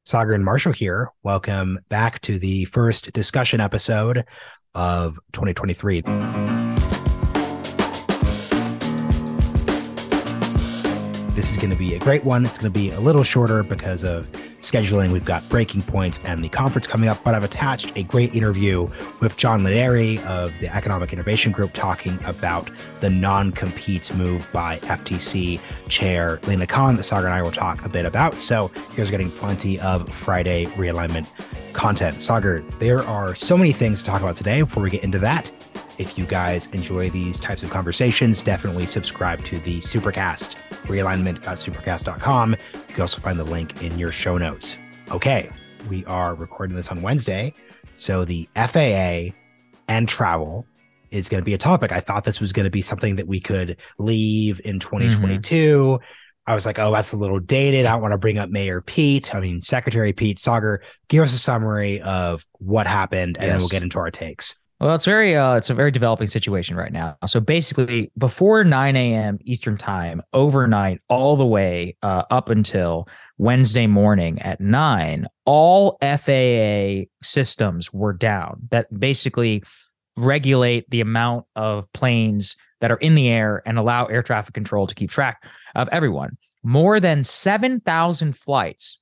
Sagar and Marshall here. Welcome back to the first discussion episode of 2023. This is going to be a great one. It's going to be a little shorter because of scheduling. We've got breaking points and the conference coming up, but I've attached a great interview with John Ledary of the Economic Innovation Group talking about the non-compete move by FTC Chair Lina Khan that Sagar and I will talk a bit about. So you guys are getting plenty of Friday realignment content. Sagar, there are so many things to talk about today. Before we get into that, if you guys enjoy these types of conversations, definitely subscribe to the Supercast, realignment.supercast.com. You can also find the link in your show notes. Okay, we are recording this on Wednesday, so the FAA and travel is going to be a topic. I thought this was going to be something that we could leave in 2022. I was like, oh, that's a little dated. I don't want to bring up Secretary Pete. Sagar, give us a summary of what happened, and then we'll get into our takes. Well, it's a very developing situation right now. So basically, before 9 a.m. Eastern time, overnight, all the way up until Wednesday morning at 9, all FAA systems were down that basically regulate the amount of planes that are in the air and allow air traffic control to keep track of everyone. More than 7,000 flights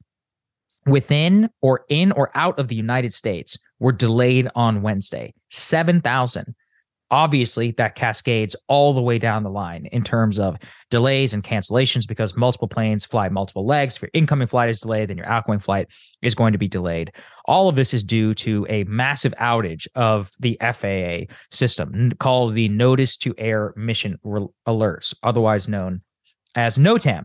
within or in or out of the United States were delayed on Wednesday. 7,000. Obviously, that cascades all the way down the line in terms of delays and cancellations because multiple planes fly multiple legs. If your incoming flight is delayed, then your outgoing flight is going to be delayed. All of this is due to a massive outage of the FAA system called the Notice to Air Mission Alerts, otherwise known as NOTAM.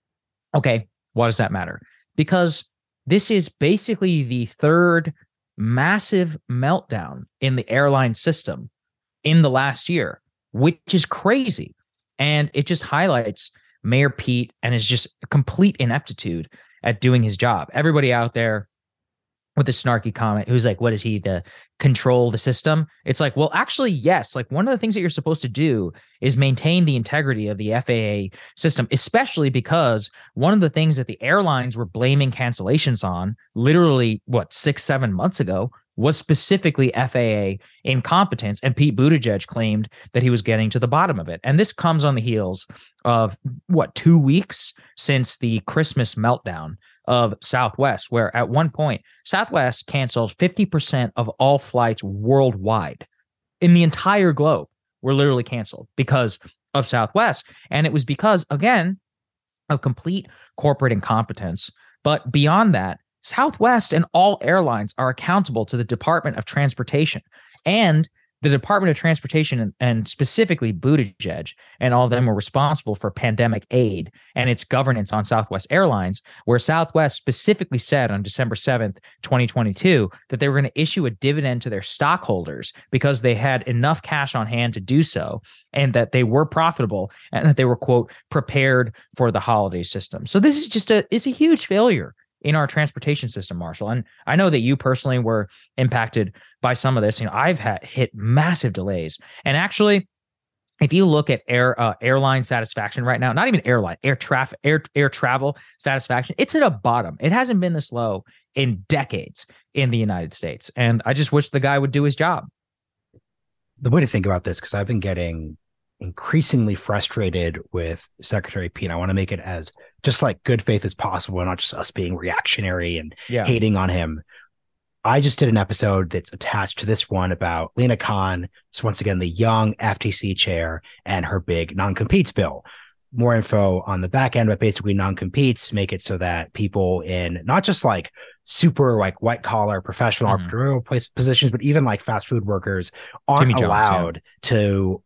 Okay, why does that matter? Because this is basically the third massive meltdown in the airline system in the last year, which is crazy. And it just highlights Mayor Pete and his just complete ineptitude at doing his job. Everybody out there with a snarky comment who's like, what is he to control the system? It's like, well, actually, yes. Like one of the things that you're supposed to do is maintain the integrity of the FAA system, especially because one of the things that the airlines were blaming cancellations on literally, 6-7 months ago was specifically FAA incompetence. And Pete Buttigieg claimed that he was getting to the bottom of it. And this comes on the heels of 2 weeks since the Christmas meltdown of Southwest, where at one point Southwest canceled 50% of all flights worldwide in the entire globe were literally canceled because of Southwest. And it was because, again, of complete corporate incompetence. But beyond that, Southwest and all airlines are accountable to the Department of Transportation, and the Department of Transportation and specifically Buttigieg and all of them were responsible for pandemic aid and its governance on Southwest Airlines, where Southwest specifically said on December 7th, 2022, that they were going to issue a dividend to their stockholders because they had enough cash on hand to do so and that they were profitable and that they were, quote, prepared for the holiday system. So this is it's a huge failure in our transportation system, Marshall. And I know that you personally were impacted by some of this. I've hit massive delays. And actually, if you look at airline satisfaction right now, not even air travel satisfaction, it's at a bottom. It hasn't been this low in decades in the United States. And I just wish the guy would do his job. The way to think about this, because I've been getting increasingly frustrated with Secretary Pete. I want to make it as just like good faith as possible, and not just us being reactionary and hating on him. I just did an episode that's attached to this one about Lina Khan. So once again, the young FTC chair and her big non-competes bill. More info on the back end, but basically non-competes make it so that people in not just like super like white collar professional entrepreneurial positions, but even like fast food workers aren't allowed to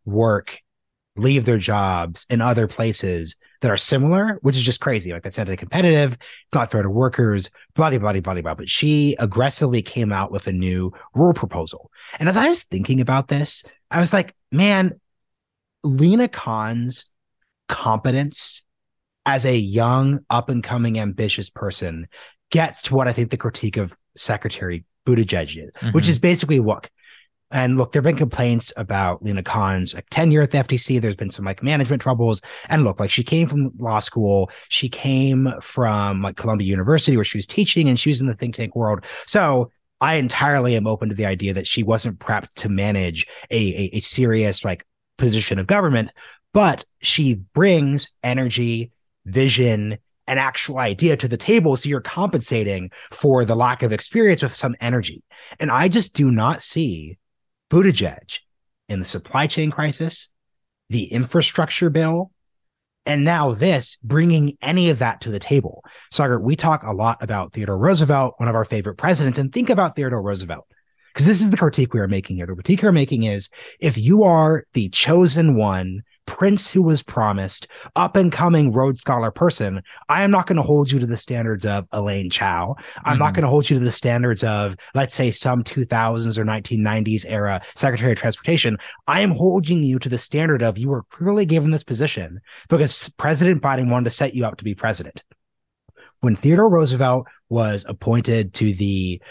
leave their jobs in other places that are similar, which is just crazy. Like that's anti-competitive. It's not fair to workers, blah, blah, blah, blah, blah. But she aggressively came out with a new rule proposal. And as I was thinking about this, I was like, man, Lina Khan's competence as a young, up-and-coming, ambitious person gets to what I think the critique of Secretary Buttigieg is, which is basically, look, And look, there have been complaints about Lina Khan's like tenure at the FTC. There's been some like management troubles. And look, like she came from law school. She came from like Columbia University where she was teaching and she was in the think tank world. So I entirely am open to the idea that she wasn't prepped to manage a serious like position of government, but she brings energy, vision, an actual idea to the table. So you're compensating for the lack of experience with some energy. And I just do not see Buttigieg in the supply chain crisis, the infrastructure bill, and now this bringing any of that to the table. Saagar, we talk a lot about Theodore Roosevelt, one of our favorite presidents, and think about Theodore Roosevelt, because this is the critique we are making here. The critique we're making is if you are the chosen one, prince who was promised, up and coming Rhodes Scholar person, I am not going to hold you to the standards of Elaine Chao. I'm not going to hold you to the standards of, let's say, some 2000s or 1990s era Secretary of Transportation. I am holding you to the standard of you were clearly given this position because President Biden wanted to set you up to be president. When Theodore Roosevelt was appointed to the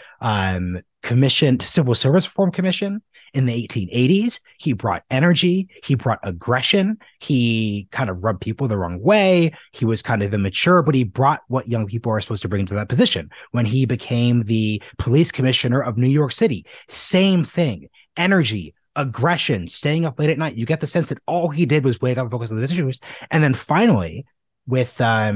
Civil Service Reform Commission in the 1880s, he brought energy, he brought aggression, he kind of rubbed people the wrong way, he was kind of immature, but he brought what young people are supposed to bring to that position. When he became the police commissioner of New York City, same thing, energy, aggression, staying up late at night. You get the sense that all he did was wake up and focus on these issues. And then finally, with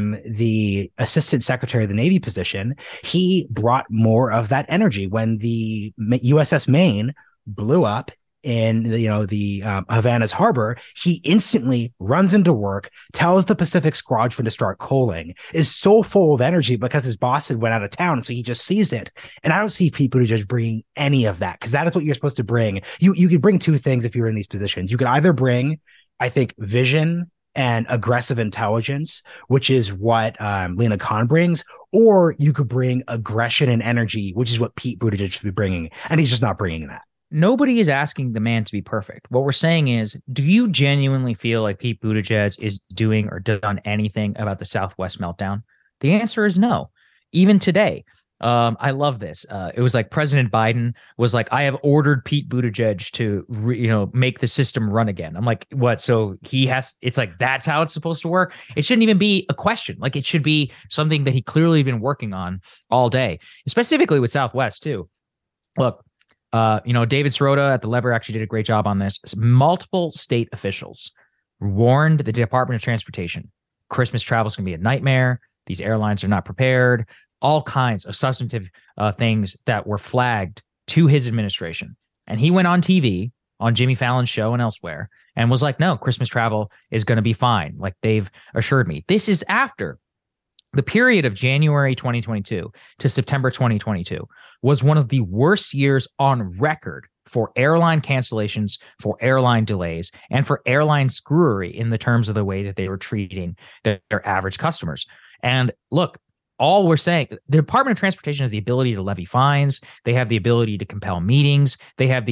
the assistant secretary of the Navy position, he brought more of that energy. When the USS Maine blew up in the Havana's harbor, he instantly runs into work, tells the Pacific Squadron to start coaling, is so full of energy because his boss had went out of town, so he just seized it. And I don't see Pete Buttigieg bringing any of that, because that is what you're supposed to bring. You could bring two things if you're in these positions. You could either bring, I think, vision and aggressive intelligence, which is what Lina Khan brings, or you could bring aggression and energy, which is what Pete Buttigieg should be bringing, and he's just not bringing that. Nobody is asking the man to be perfect. What we're saying is, do you genuinely feel like Pete Buttigieg is doing or done anything about the Southwest meltdown? The answer is no. Even today, I love this. It was like President Biden was like, I have ordered Pete Buttigieg to, make the system run again. I'm like, what? So it's like, that's how it's supposed to work. It shouldn't even be a question. Like, it should be something that he clearly been working on all day, specifically with Southwest too. Look, David Sirota at The Lever actually did a great job on this. Multiple state officials warned the Department of Transportation, Christmas travel is going to be a nightmare. These airlines are not prepared. All kinds of substantive things that were flagged to his administration. And he went on TV, on Jimmy Fallon's show and elsewhere, and was like, no, Christmas travel is going to be fine. Like, they've assured me. This is after the period of January 2022 to September 2022 was one of the worst years on record for airline cancellations, for airline delays, and for airline screwery in the terms of the way that they were treating their average customers. And look, all we're saying, the Department of Transportation has the ability to levy fines. They have the ability to compel meetings. They have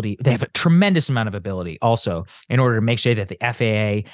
a tremendous amount of ability also in order to make sure that the FAA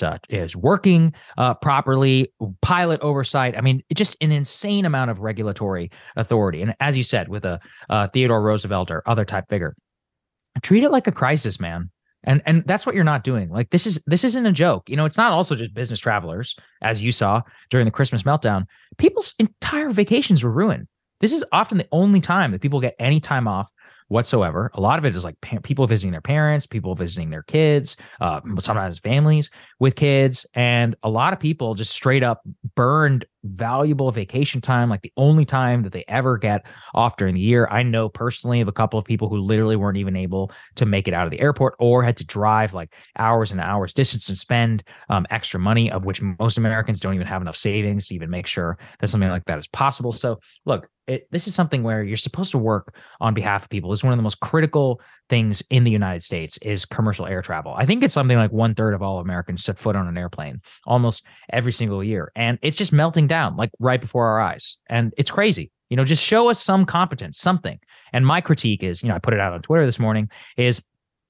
is working properly, pilot oversight. I mean, just an insane amount of regulatory authority. And as you said, with a Theodore Roosevelt or other type figure, treat it like a crisis, man. And that's what you're not doing. Like, this isn't a joke. It's not also just business travelers, as you saw during the Christmas meltdown. People's entire vacations were ruined. This is often the only time that people get any time off whatsoever. A lot of it is like people visiting their parents, people visiting their kids, sometimes families with kids. And a lot of people just straight up burned valuable vacation time, like the only time that they ever get off during the year. I know personally of a couple of people who literally weren't even able to make it out of the airport or had to drive like hours and hours distance and spend extra money, of which most Americans don't even have enough savings to even make sure that something like that is possible. So look, this is something where you're supposed to work on behalf of people. It's one of the most critical things in the United States is commercial air travel. I think it's something like 1/3 of all Americans set foot on an airplane almost every single year. And it's just melting down like right before our eyes. And it's crazy. Just show us some competence, something. And my critique is, I put it out on Twitter this morning, is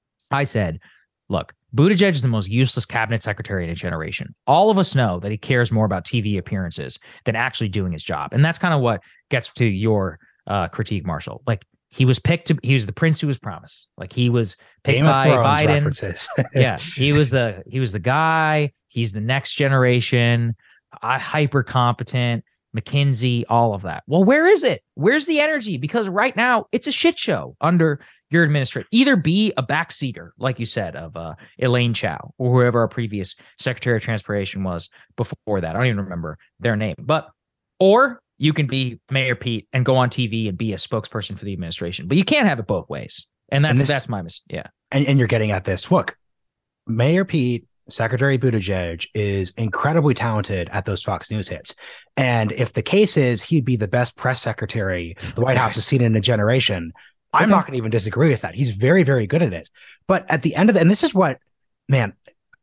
I said, look, Buttigieg is the most useless cabinet secretary in a generation. All of us know that he cares more about TV appearances than actually doing his job. And that's kind of what gets to your critique, Marshall. Like, he was picked. He was the prince who was promised. Like he was picked Game by of Thrones Biden. References. Yeah, he was the guy. He's the next generation, hyper competent, McKinsey, all of that. Well, where is it? Where's the energy? Because right now it's a shit show under your administration. Either be a backseater, like you said, of Elaine Chao or whoever our previous Secretary of Transportation was before that. I don't even remember their name, or you can be Mayor Pete and go on TV and be a spokesperson for the administration, but you can't have it both ways. And that's my mistake. Yeah. And you're getting at this. Look, Mayor Pete, Secretary Buttigieg is incredibly talented at those Fox News hits. And if the case is he'd be the best press secretary the White House has seen in a generation, I'm not going to even disagree with that. He's very, very good at it. But at the end of and this is what, man,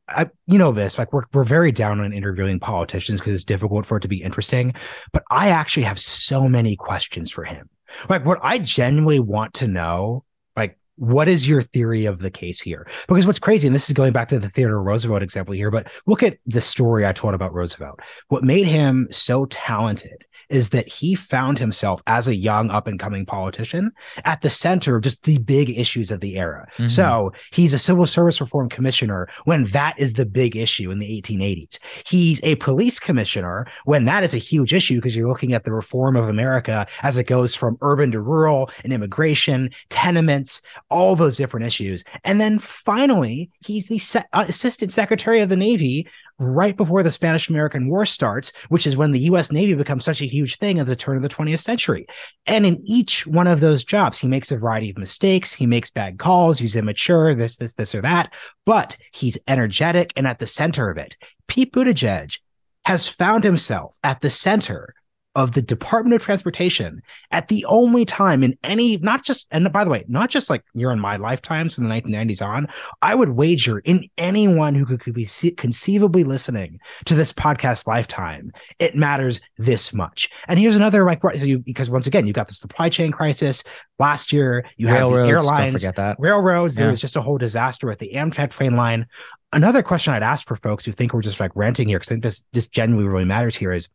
this, like we're very down on interviewing politicians because it's difficult for it to be interesting. But I actually have so many questions for him. Like what I genuinely want to know, like, what is your theory of the case here? Because what's crazy, and this is going back to the Theodore Roosevelt example here, but look at the story I told about Roosevelt. What made him so talented is that he found himself as a young up and coming politician at the center of just the big issues of the era. Mm-hmm. So he's a civil service reform commissioner when that is the big issue in the 1880s. He's a police commissioner when that is a huge issue because you're looking at the reform of America as it goes from urban to rural and immigration, tenements, all those different issues. And then finally, he's the assistant secretary of the Navy right before the Spanish-American War starts, which is when the U.S. Navy becomes such a huge thing at the turn of the 20th century. And in each one of those jobs, he makes a variety of mistakes. He makes bad calls. He's immature, this, or that. But he's energetic and at the center of it. Pete Buttigieg has found himself at the center of the Department of Transportation at the only time in any, not just, and by the way, not just like you're in my lifetimes from the 1990s on, I would wager in anyone who could be conceivably listening to this podcast lifetime, it matters this much. And here's another, like, because once again, you've got the supply chain crisis. Last year, you had the airlines, don't forget that. Railroads. There was just a whole disaster with the Amtrak train line. Another question I'd ask for folks who think we're just like ranting here, because I think this genuinely really matters here is,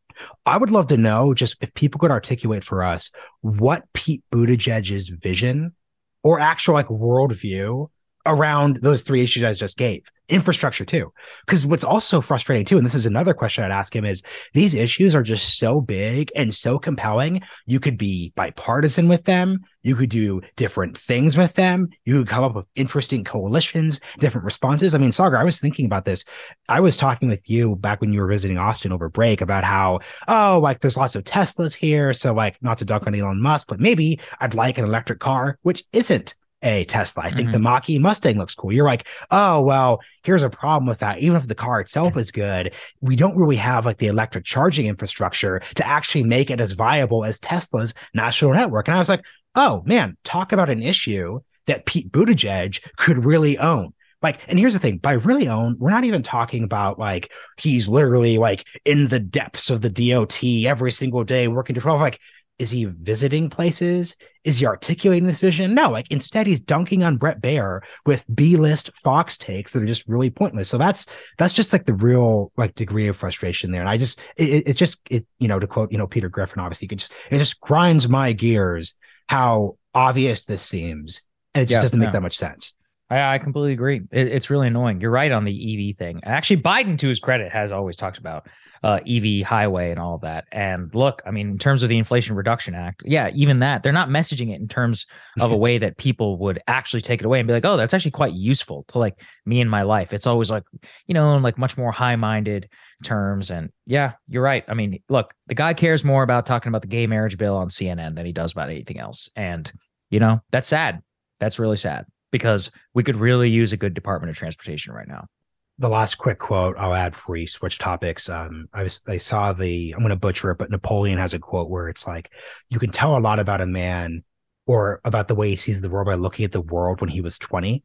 I would love to know just if people could articulate for us what Pete Buttigieg's vision or actual like worldview around those three issues I just gave. Infrastructure too. Because what's also frustrating too, and this is another question I'd ask him, is these issues are just so big and so compelling. You could be bipartisan with them. You could do different things with them. You could come up with interesting coalitions, different responses. I mean, Sagar, I was thinking about this. I was talking with you back when you were visiting Austin over break about how, like there's lots of Teslas here. So like not to dunk on Elon Musk, but maybe I'd like an electric car, which isn't a Tesla. I think the Mach-E Mustang looks cool. You're like, oh, well, here's a problem with that. Even if the car itself is good, we don't really have like the electric charging infrastructure to actually make it as viable as Tesla's national network. And I was like, oh man, talk about an issue that Pete Buttigieg could really own. Like, and here's the thing, by really own, we're not even talking about like, he's literally like in the depths of the DOT every single day working to 12, like, is he visiting places? Is he articulating this vision? No, like instead he's dunking on Bret Baier with B-list Fox takes that are just really pointless. So that's just like the real like degree of frustration there. And I just, it just, to quote, Peter Griffin, obviously it just grinds my gears how obvious this seems. And it just doesn't make that much sense. I completely agree. It's really annoying. You're right on the EV thing. Actually, Biden, to his credit, has always talked about EV highway and all of that. And look, I mean, in terms of the Inflation Reduction Act, even that, they're not messaging it in terms of a way that people would actually take it away and be like, oh, that's actually quite useful to like me in my life. It's always like, in like much more high-minded terms. And yeah, you're right. I mean, look, the guy cares more about talking about the gay marriage bill on CNN than he does about anything else. And, that's sad. That's really sad. Because we could really use a good Department of Transportation right now. The last quick quote I'll add before we switch topics. I saw I'm going to butcher it, but Napoleon has a quote where it's like, you can tell a lot about a man or about the way he sees the world by looking at the world when he was 20.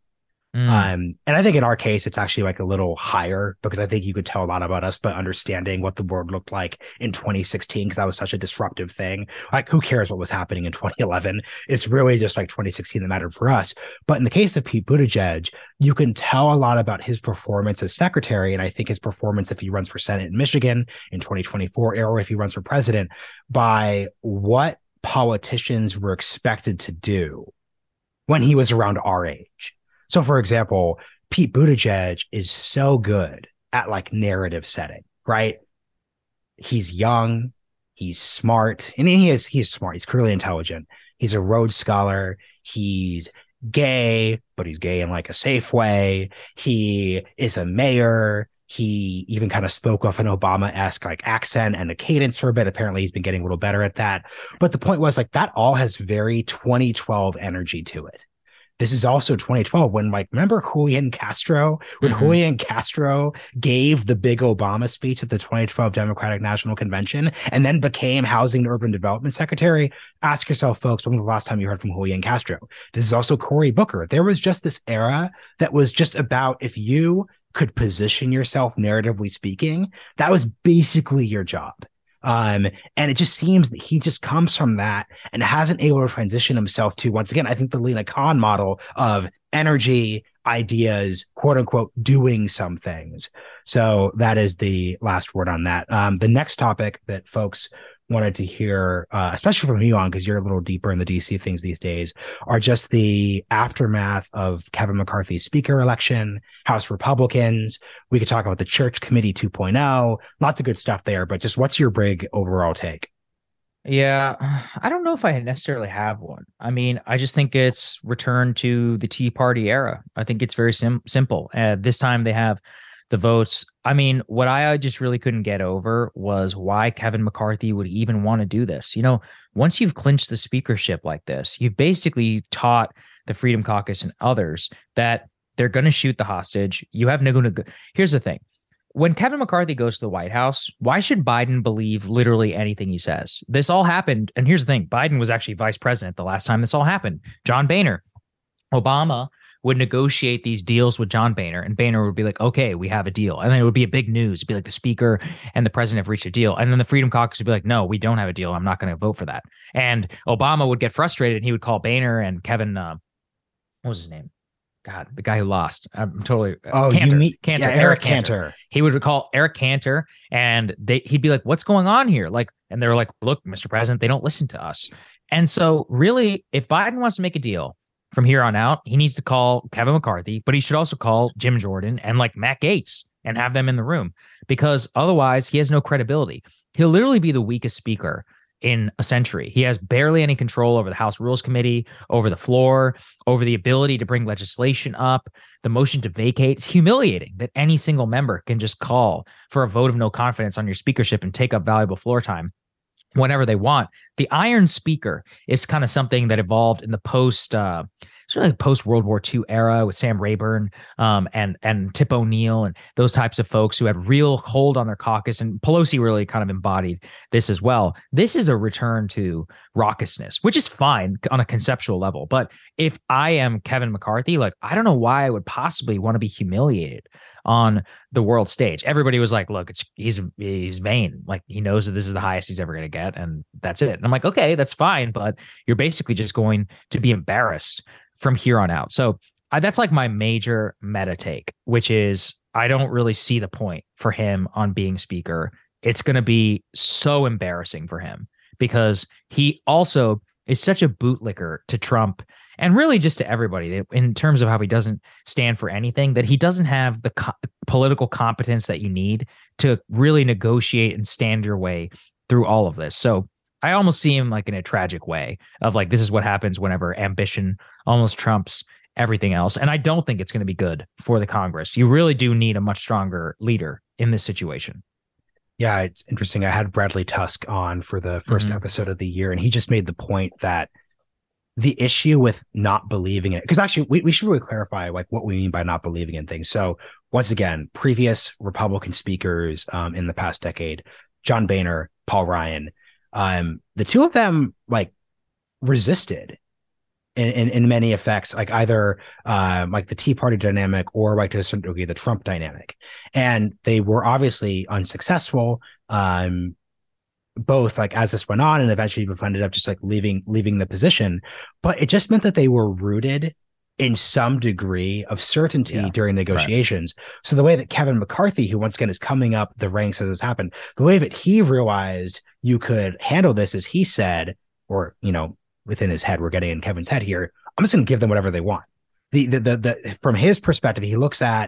And I think in our case, it's actually like a little higher because I think you could tell a lot about us by understanding what the world looked like in 2016, because that was such a disruptive thing. Like, who cares what was happening in 2011? It's really just like 2016 that mattered for us. But in the case of Pete Buttigieg, you can tell a lot about his performance as secretary. And I think his performance, if he runs for Senate in Michigan in 2024, or if he runs for president, by what politicians were expected to do when he was around our age. So, for example, Pete Buttigieg is so good at like narrative setting, right? He's young, he's smart, and he's smart. He's clearly intelligent. He's a Rhodes Scholar. He's gay, but he's gay in like a safe way. He is a mayor. He even kind of spoke with an Obama-esque like accent and a cadence for a bit. Apparently he's been getting a little better at that. But the point was like that all has very 2012 energy to it. This is also 2012 when, like, remember Julian Castro? When Julian Castro gave the big Obama speech at the 2012 Democratic National Convention and then became Housing and Urban Development Secretary? Ask yourself, folks, when was the last time you heard from Julian Castro? This is also Cory Booker. There was just this era that was just about if you could position yourself narratively speaking, that was basically your job. And it just seems that he just comes from that and hasn't able to transition himself to, once again, I think the Lina Khan model of energy, ideas, quote unquote, doing some things. So that is the last word on that. The next topic that folks wanted to hear, especially from you on, because you're a little deeper in the DC things these days, are just the aftermath of Kevin McCarthy's speaker election, House Republicans. We could talk about the Church Committee 2.0, lots of good stuff there, but just what's your big overall take? Yeah, I don't know if I necessarily have one. I mean, I just think it's return to the Tea Party era. I think it's very simple. This time they have the votes. I mean, what I just really couldn't get over was why Kevin McCarthy would even want to do this. You know, once you've clinched the speakership like this, you've basically taught the Freedom Caucus and others that they're going to shoot the hostage. You have no. Here's the thing. When Kevin McCarthy goes to the White House, why should Biden believe literally anything he says? This all happened. And here's the thing. Biden was actually vice president the last time this all happened. John Boehner. Obama would negotiate these deals with John Boehner, and Boehner would be like, okay, we have a deal. And then it would be a big news. It'd be like the speaker and the president have reached a deal. And then the Freedom Caucus would be like, no, we don't have a deal. I'm not going to vote for that. And Obama would get frustrated and he would call Boehner and Kevin, what was his name? God, the guy who lost. I'm totally. Cantor. Cantor. Yeah, Eric Cantor. He would call Eric Cantor and he'd be like, what's going on here? Like, and they were like, look, Mr. President, they don't listen to us. And so really, if Biden wants to make a deal, from here on out, he needs to call Kevin McCarthy, but he should also call Jim Jordan and like Matt Gaetz and have them in the room, because otherwise he has no credibility. He'll literally be the weakest speaker in a century. He has barely any control over the House Rules Committee, over the floor, over the ability to bring legislation up. The motion to vacate. It's humiliating that any single member can just call for a vote of no confidence on your speakership and take up valuable floor time whenever they want. The iron speaker is kind of something that evolved in the post World War II era with Sam Rayburn and Tip O'Neill and those types of folks who had real hold on their caucus. And Pelosi really kind of embodied this as well. This is a return to raucousness, which is fine on a conceptual level. But if I am Kevin McCarthy, like, I don't know why I would possibly want to be humiliated on the world stage. Everybody was like, look, he's vain. Like, he knows that this is the highest he's ever going to get. And that's it. And I'm like, okay, that's fine. But you're basically just going to be embarrassed from here on out. So that's like my major meta take, which is I don't really see the point for him on being speaker. It's going to be so embarrassing for him because he also is such a bootlicker to Trump and really just to everybody in terms of how he doesn't stand for anything, that he doesn't have the political competence that you need to really negotiate and stand your way through all of this. So I almost see him like in a tragic way of like, this is what happens whenever ambition almost trumps everything else. And I don't think it's going to be good for the Congress. You really do need a much stronger leader in this situation. Yeah, it's interesting. I had Bradley Tusk on for the first episode of the year, and he just made the point that the issue with not believing in it, because actually we should really clarify like what we mean by not believing in things. So once again, previous Republican speakers in the past decade, John Boehner, Paul Ryan, the two of them like resisted in many effects, like either like the Tea Party dynamic or like to a certain degree the Trump dynamic, and they were obviously unsuccessful. Both like as this went on, and eventually ended up just like leaving the position. But it just meant that they were rooted in some degree of certainty during negotiations. Right. So the way that Kevin McCarthy, who once again is coming up the ranks as this happened, the way that he realized you could handle this is he said, or, within his head, we're getting in Kevin's head here. I'm just going to give them whatever they want. From his perspective, he looks at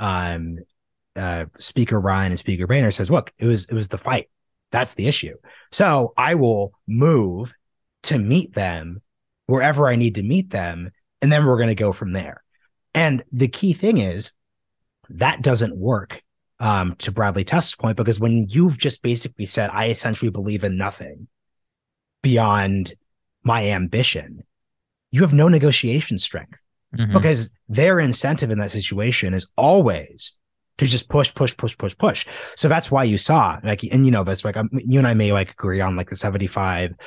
Speaker Ryan and Speaker Boehner, says, look, it was the fight. That's the issue. So I will move to meet them wherever I need to meet them. And then we're going to go from there. And the key thing is that doesn't work, to Bradley Test's point, because when you've just basically said, I essentially believe in nothing beyond my ambition, you have no negotiation strength, because their incentive in that situation is always to just push. So that's why you saw that's like, you and I may like agree on like the $75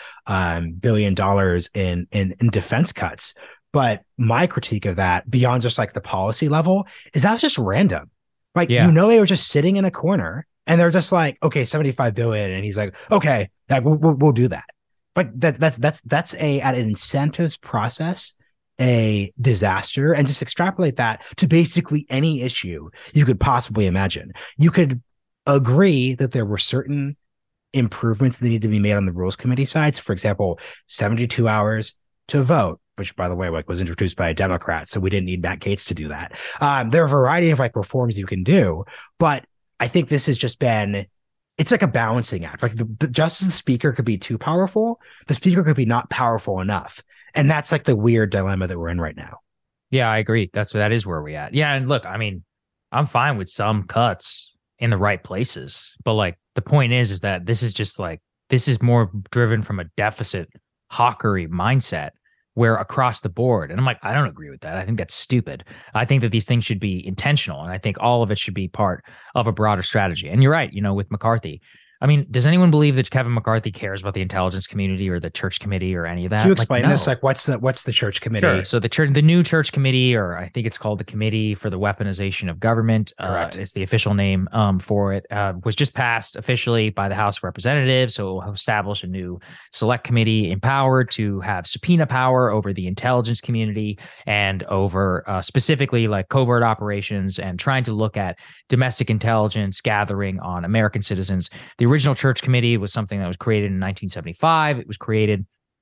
billion in defense cuts. But my critique of that, beyond just like the policy level, is that was just random. Like, they were just sitting in a corner and they're just like, okay, 75 billion. And he's like, okay, we'll do that. But that's at an incentives process, a disaster. And just extrapolate that to basically any issue you could possibly imagine. You could agree that there were certain improvements that need to be made on the rules committee side. So, for example, 72 hours to vote, which, by the way, like was introduced by a Democrat, so we didn't need Matt Gaetz to do that. There are a variety of like reforms you can do, but I think this has just been, it's like a balancing act. Like just as the speaker could be too powerful, the speaker could be not powerful enough, and that's like the weird dilemma that we're in right now. Yeah, I agree. That is where we're at. Yeah, and look, I mean, I'm fine with some cuts in the right places, but like the point is that this is more driven from a deficit hawkery mindset, where across the board, and I'm like, I don't agree with that. I think that's stupid. I think that these things should be intentional, and I think all of it should be part of a broader strategy. And you're right, with McCarthy. I mean, does anyone believe that Kevin McCarthy cares about the intelligence community or the church committee or any of that? Can you explain this? Like, what's the church committee? Sure. So the new church committee, or I think it's called the Committee for the Weaponization of Government, is the official name for it, was just passed officially by the House of Representatives. So it will establish a new select committee empowered to have subpoena power over the intelligence community and over specifically like covert operations and trying to look at domestic intelligence gathering on American citizens. The original church committee was something that was created in 1975. It was created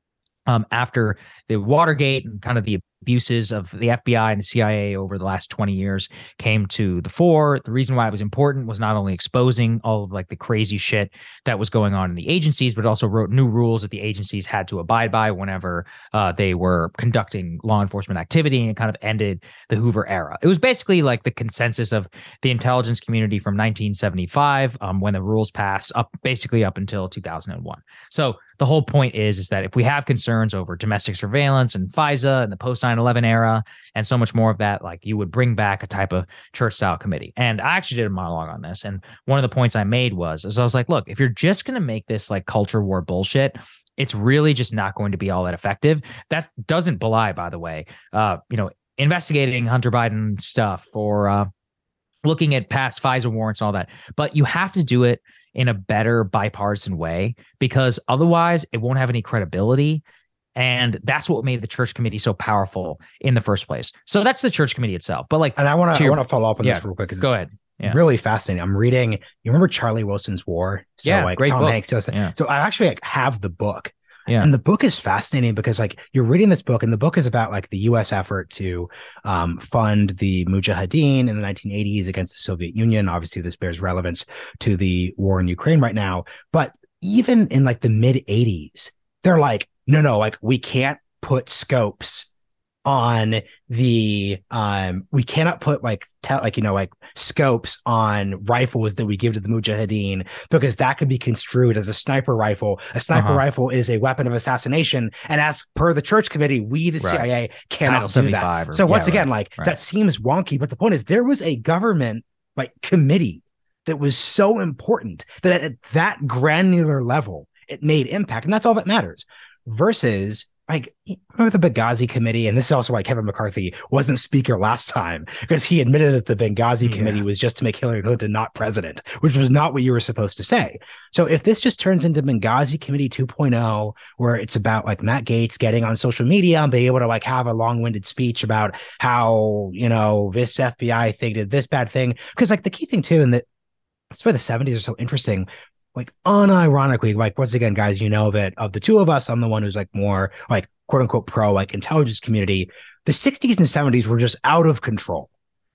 after the Watergate and kind of the abuses of the FBI and the CIA over the last 20 years came to the fore. The reason why it was important was not only exposing all of like the crazy shit that was going on in the agencies, but also wrote new rules that the agencies had to abide by whenever they were conducting law enforcement activity, and it kind of ended the Hoover era. It was basically like the consensus of the intelligence community from 1975 when the rules passed up until 2001. So the whole point is that if we have concerns over domestic surveillance and FISA and the post 9/11 era and so much more of that, like you would bring back a type of church style committee. And I actually did a monologue on this. And one of the points I made was I was like, look, if you're just going to make this like culture war bullshit, it's really just not going to be all that effective. That doesn't belie, by the way, investigating Hunter Biden stuff or looking at past FISA warrants and all that. But you have to do it in a better bipartisan way, because otherwise it won't have any credibility. And that's what made the church committee so powerful in the first place. So that's the church committee itself. But like, and I want to follow up on this real quick. Go ahead. Yeah. Really fascinating. I'm reading. You remember Charlie Wilson's War? So like great Tom book. Hanks does that. Yeah. So I actually like have the book. Yeah. And the book is fascinating because like you're reading this book, and the book is about like the U.S. effort to fund the Mujahideen in the 1980s against the Soviet Union. Obviously, this bears relevance to the war in Ukraine right now. But even in like the mid 80s, they're like, no, like we can't put scopes on the we cannot put like scopes on rifles that we give to the Mujahideen, because that could be construed as a sniper rifle. A sniper rifle is a weapon of assassination, and as per the church committee, we the CIA cannot do that. So once again, that seems wonky, but the point is there was a government like committee that was so important that at that granular level it made impact, and that's all that matters. Versus like, remember the Benghazi committee? And this is also why Kevin McCarthy wasn't speaker last time, because he admitted that the Benghazi committee was just to make Hillary Clinton not president, which was not what you were supposed to say. So if this just turns into Benghazi Committee 2.0, where it's about like Matt Gaetz getting on social media and being able to like have a long-winded speech about how, this FBI thing did this bad thing, because like the key thing too, and that's why the 70s are so interesting. like unironically, like once again, guys, you know that of the two of us, I'm the one who's like more like quote unquote pro like intelligence community. The 60s and 70s were just out of control.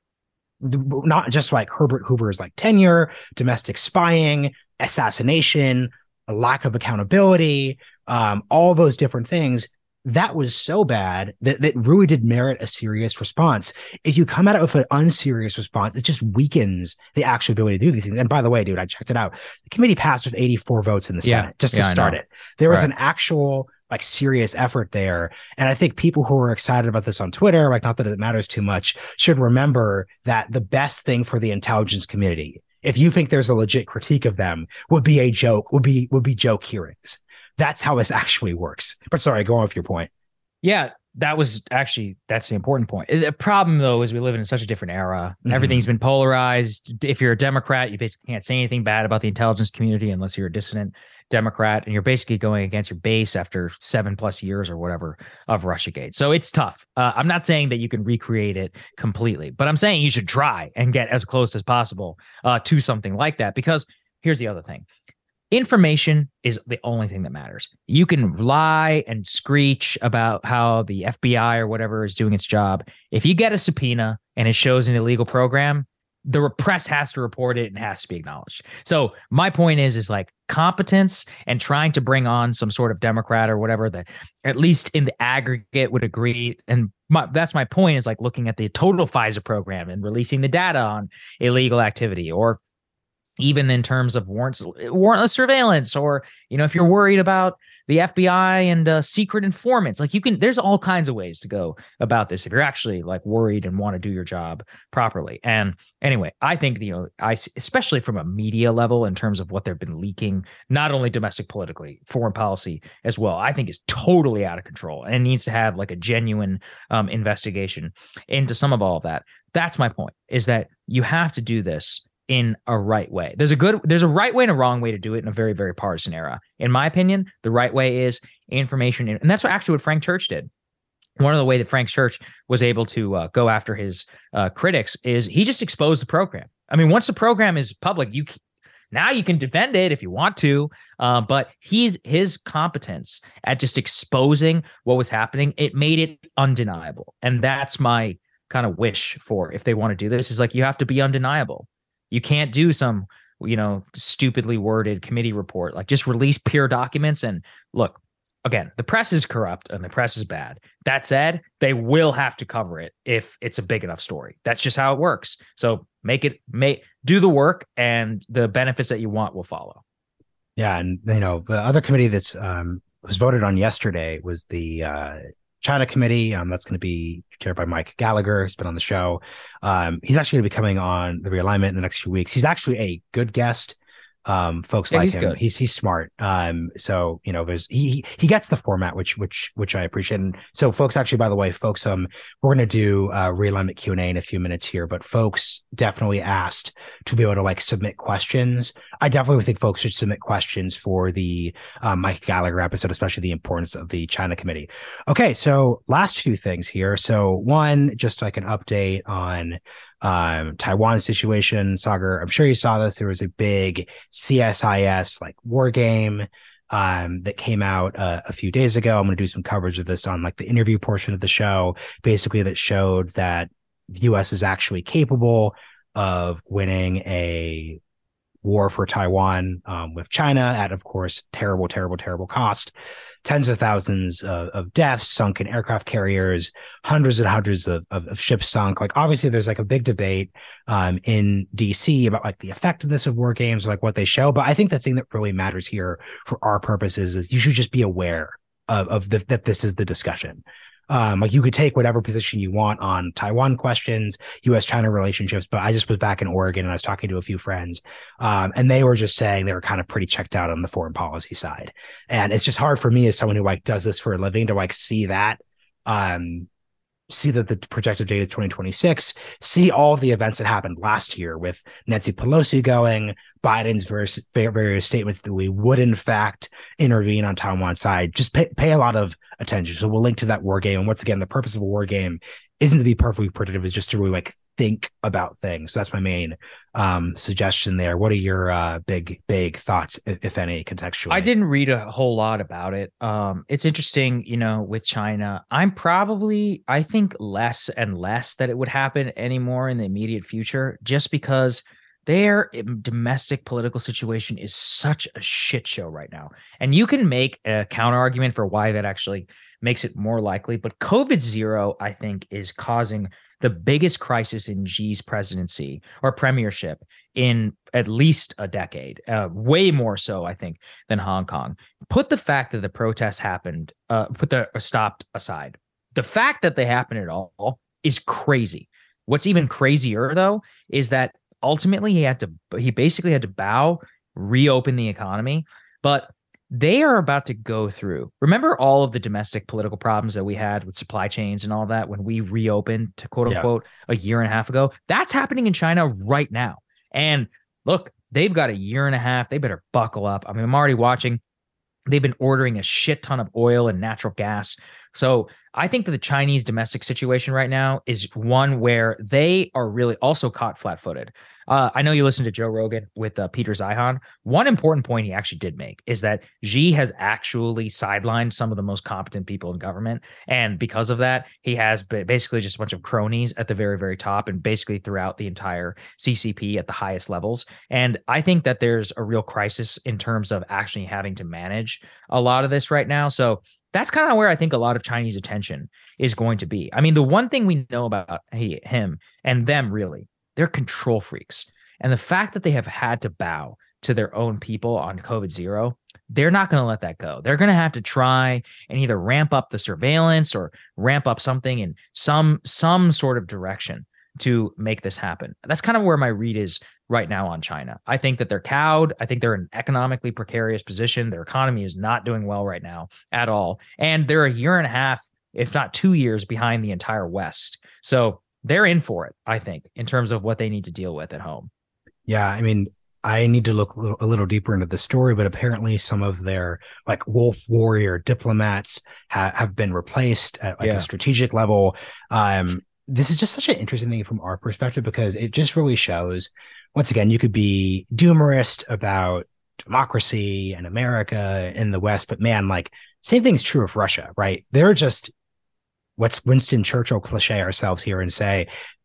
Not just like Herbert Hoover's like tenure, domestic spying, assassination, a lack of accountability, all those different things. That was so bad that really did merit a serious response. If you come at it with an unserious response, it just weakens the actual ability to do these things. And by the way, dude, I checked it out. The committee passed with 84 votes in the Senate just to start it. There was an actual like serious effort there. And I think people who are excited about this on Twitter, like not that it matters too much, should remember that the best thing for the intelligence community, if you think there's a legit critique of them, would be a joke, would be joke hearings. That's how this actually works. But sorry, go on with your point. Yeah, that's the important point. The problem, though, is we live in such a different era. Mm-hmm. Everything's been polarized. If you're a Democrat, you basically can't say anything bad about the intelligence community unless you're a dissident Democrat, and you're basically going against your base after 7+ years or whatever of Russiagate. So it's tough. I'm not saying that you can recreate it completely, but I'm saying you should try and get as close as possible to something like that, because here's the other thing. Information is the only thing that matters. You can lie and screech about how the FBI or whatever is doing its job. If you get a subpoena and it shows an illegal program, the press has to report it and has to be acknowledged. So my point is like competence and trying to bring on some sort of Democrat or whatever that at least in the aggregate would agree. And that's my point, is like looking at the total FISA program and releasing the data on illegal activity, or even in terms of warrantless surveillance, or, you know, if you're worried about the FBI and secret informants, like there's all kinds of ways to go about this if you're actually like worried and want to do your job properly. And anyway, I think, you know, especially from a media level in terms of what they've been leaking, not only domestic politically, foreign policy as well, I think is totally out of control and needs to have like a genuine investigation into some of all of that. That's my point, is that you have to do this in a right way. There's a right way and a wrong way to do it in a very, very partisan era. In my opinion, the right way is information. And that's what Frank Church did. One of the way that Frank Church was able to go after his critics is he just exposed the program. I mean, once the program is public, now you can defend it if you want to, but his competence at just exposing what was happening, it made it undeniable. And that's my kind of wish for, if they want to do this, is like, you have to be undeniable. You can't do some, you know, stupidly worded committee report. Like, just release pure documents. And look, again, the press is corrupt and the press is bad. That said, they will have to cover it if it's a big enough story. That's just how it works. So do the work, and the benefits that you want will follow. Yeah, and you know, the other committee that's was voted on yesterday was the China committee. That's going to be chaired by Mike Gallagher. He's been on the show. He's actually going to be coming on the realignment in the next few weeks. He's actually a good guest. Folks like him. Good. He's smart. So, you know, he gets the format, which I appreciate. And so folks, actually, by the way, folks, we're going to do realignment Q&A in a few minutes here, but folks definitely asked to be able to like submit questions. I definitely think folks should submit questions for the Mike Gallagher episode, especially the importance of the China committee. Okay. So last few things here. So one, just like an update on Taiwan situation. Sagar, I'm sure you saw this. There was a big CSIS like war game that came out a few days ago. I'm going to do some coverage of this on like the interview portion of the show, basically, that showed that the U.S. is actually capable of winning a war for Taiwan with China at, of course, terrible cost. Tens of thousands of deaths, sunken aircraft carriers, hundreds and hundreds of ships sunk. Like, obviously, there's like a big debate in DC about like the effectiveness of war games, like what they show. But I think the thing that really matters here for our purposes is you should just be aware that this is the discussion. Like, you could take whatever position you want on Taiwan questions, U.S.-China relationships, but I just was back in Oregon and I was talking to a few friends, and they were just saying they were kind of pretty checked out on the foreign policy side. And it's just hard for me as someone who like does this for a living to like see that the projected date is 2026, see all the events that happened last year with Nancy Pelosi going, Biden's various statements that we would in fact intervene on Taiwan's side. Just pay a lot of attention. So we'll link to that war game. And once again, the purpose of a war game isn't to be perfectly predictive, it's just to really like think about things. So that's my main suggestion there. What are your big thoughts, if any, contextually? I didn't read a whole lot about it. It's interesting, with China. I think less and less that it would happen anymore in the immediate future, just because their domestic political situation is such a shit show right now. And you can make a counter argument for why that actually makes it more likely. But COVID-0, I think, is causing the biggest crisis in Xi's presidency or premiership in at least a decade, way more so, I think, than Hong Kong. Put the fact that the protests happened, stopped aside. The fact that they happened at all is crazy. What's even crazier, though, is that ultimately he basically had to bow, reopen the economy, but they are about to go through. Remember all of the domestic political problems that we had with supply chains and all that when we reopened to quote unquote a year and a half ago? That's happening in China right now. And look, they've got a year and a half. They better buckle up. I mean, I'm already watching. They've been ordering a shit ton of oil and natural gas. So I think that the Chinese domestic situation right now is one where they are really also caught flat-footed. I know you listened to Joe Rogan with Peter Zeihan. One important point he actually did make is that Xi has actually sidelined some of the most competent people in government. And because of that, he has basically just a bunch of cronies at the very, very top and basically throughout the entire CCP at the highest levels. And I think that there's a real crisis in terms of actually having to manage a lot of this right now. So that's kind of where I think a lot of Chinese attention is going to be. I mean, the one thing we know about him and them, really, they're control freaks. And the fact that they have had to bow to their own people on COVID-0, they're not going to let that go. They're going to have to try and either ramp up the surveillance or ramp up something in some sort of direction to make this happen. That's kind of where my read is right now on China. I think that they're cowed. I think they're in an economically precarious position. Their economy is not doing well right now at all. And they're a year and a half, if not 2 years behind the entire West. So they're in for it, I think, in terms of what they need to deal with at home. Yeah, I mean, I need to look a little deeper into the story, but apparently some of their like wolf warrior diplomats have been replaced at a strategic level. This is just such an interesting thing from our perspective because it just really shows, once again, you could be doomerist about democracy and America in the West, but man, like same thing's true of Russia, right? They're just, what's Winston Churchill cliche ourselves here and say,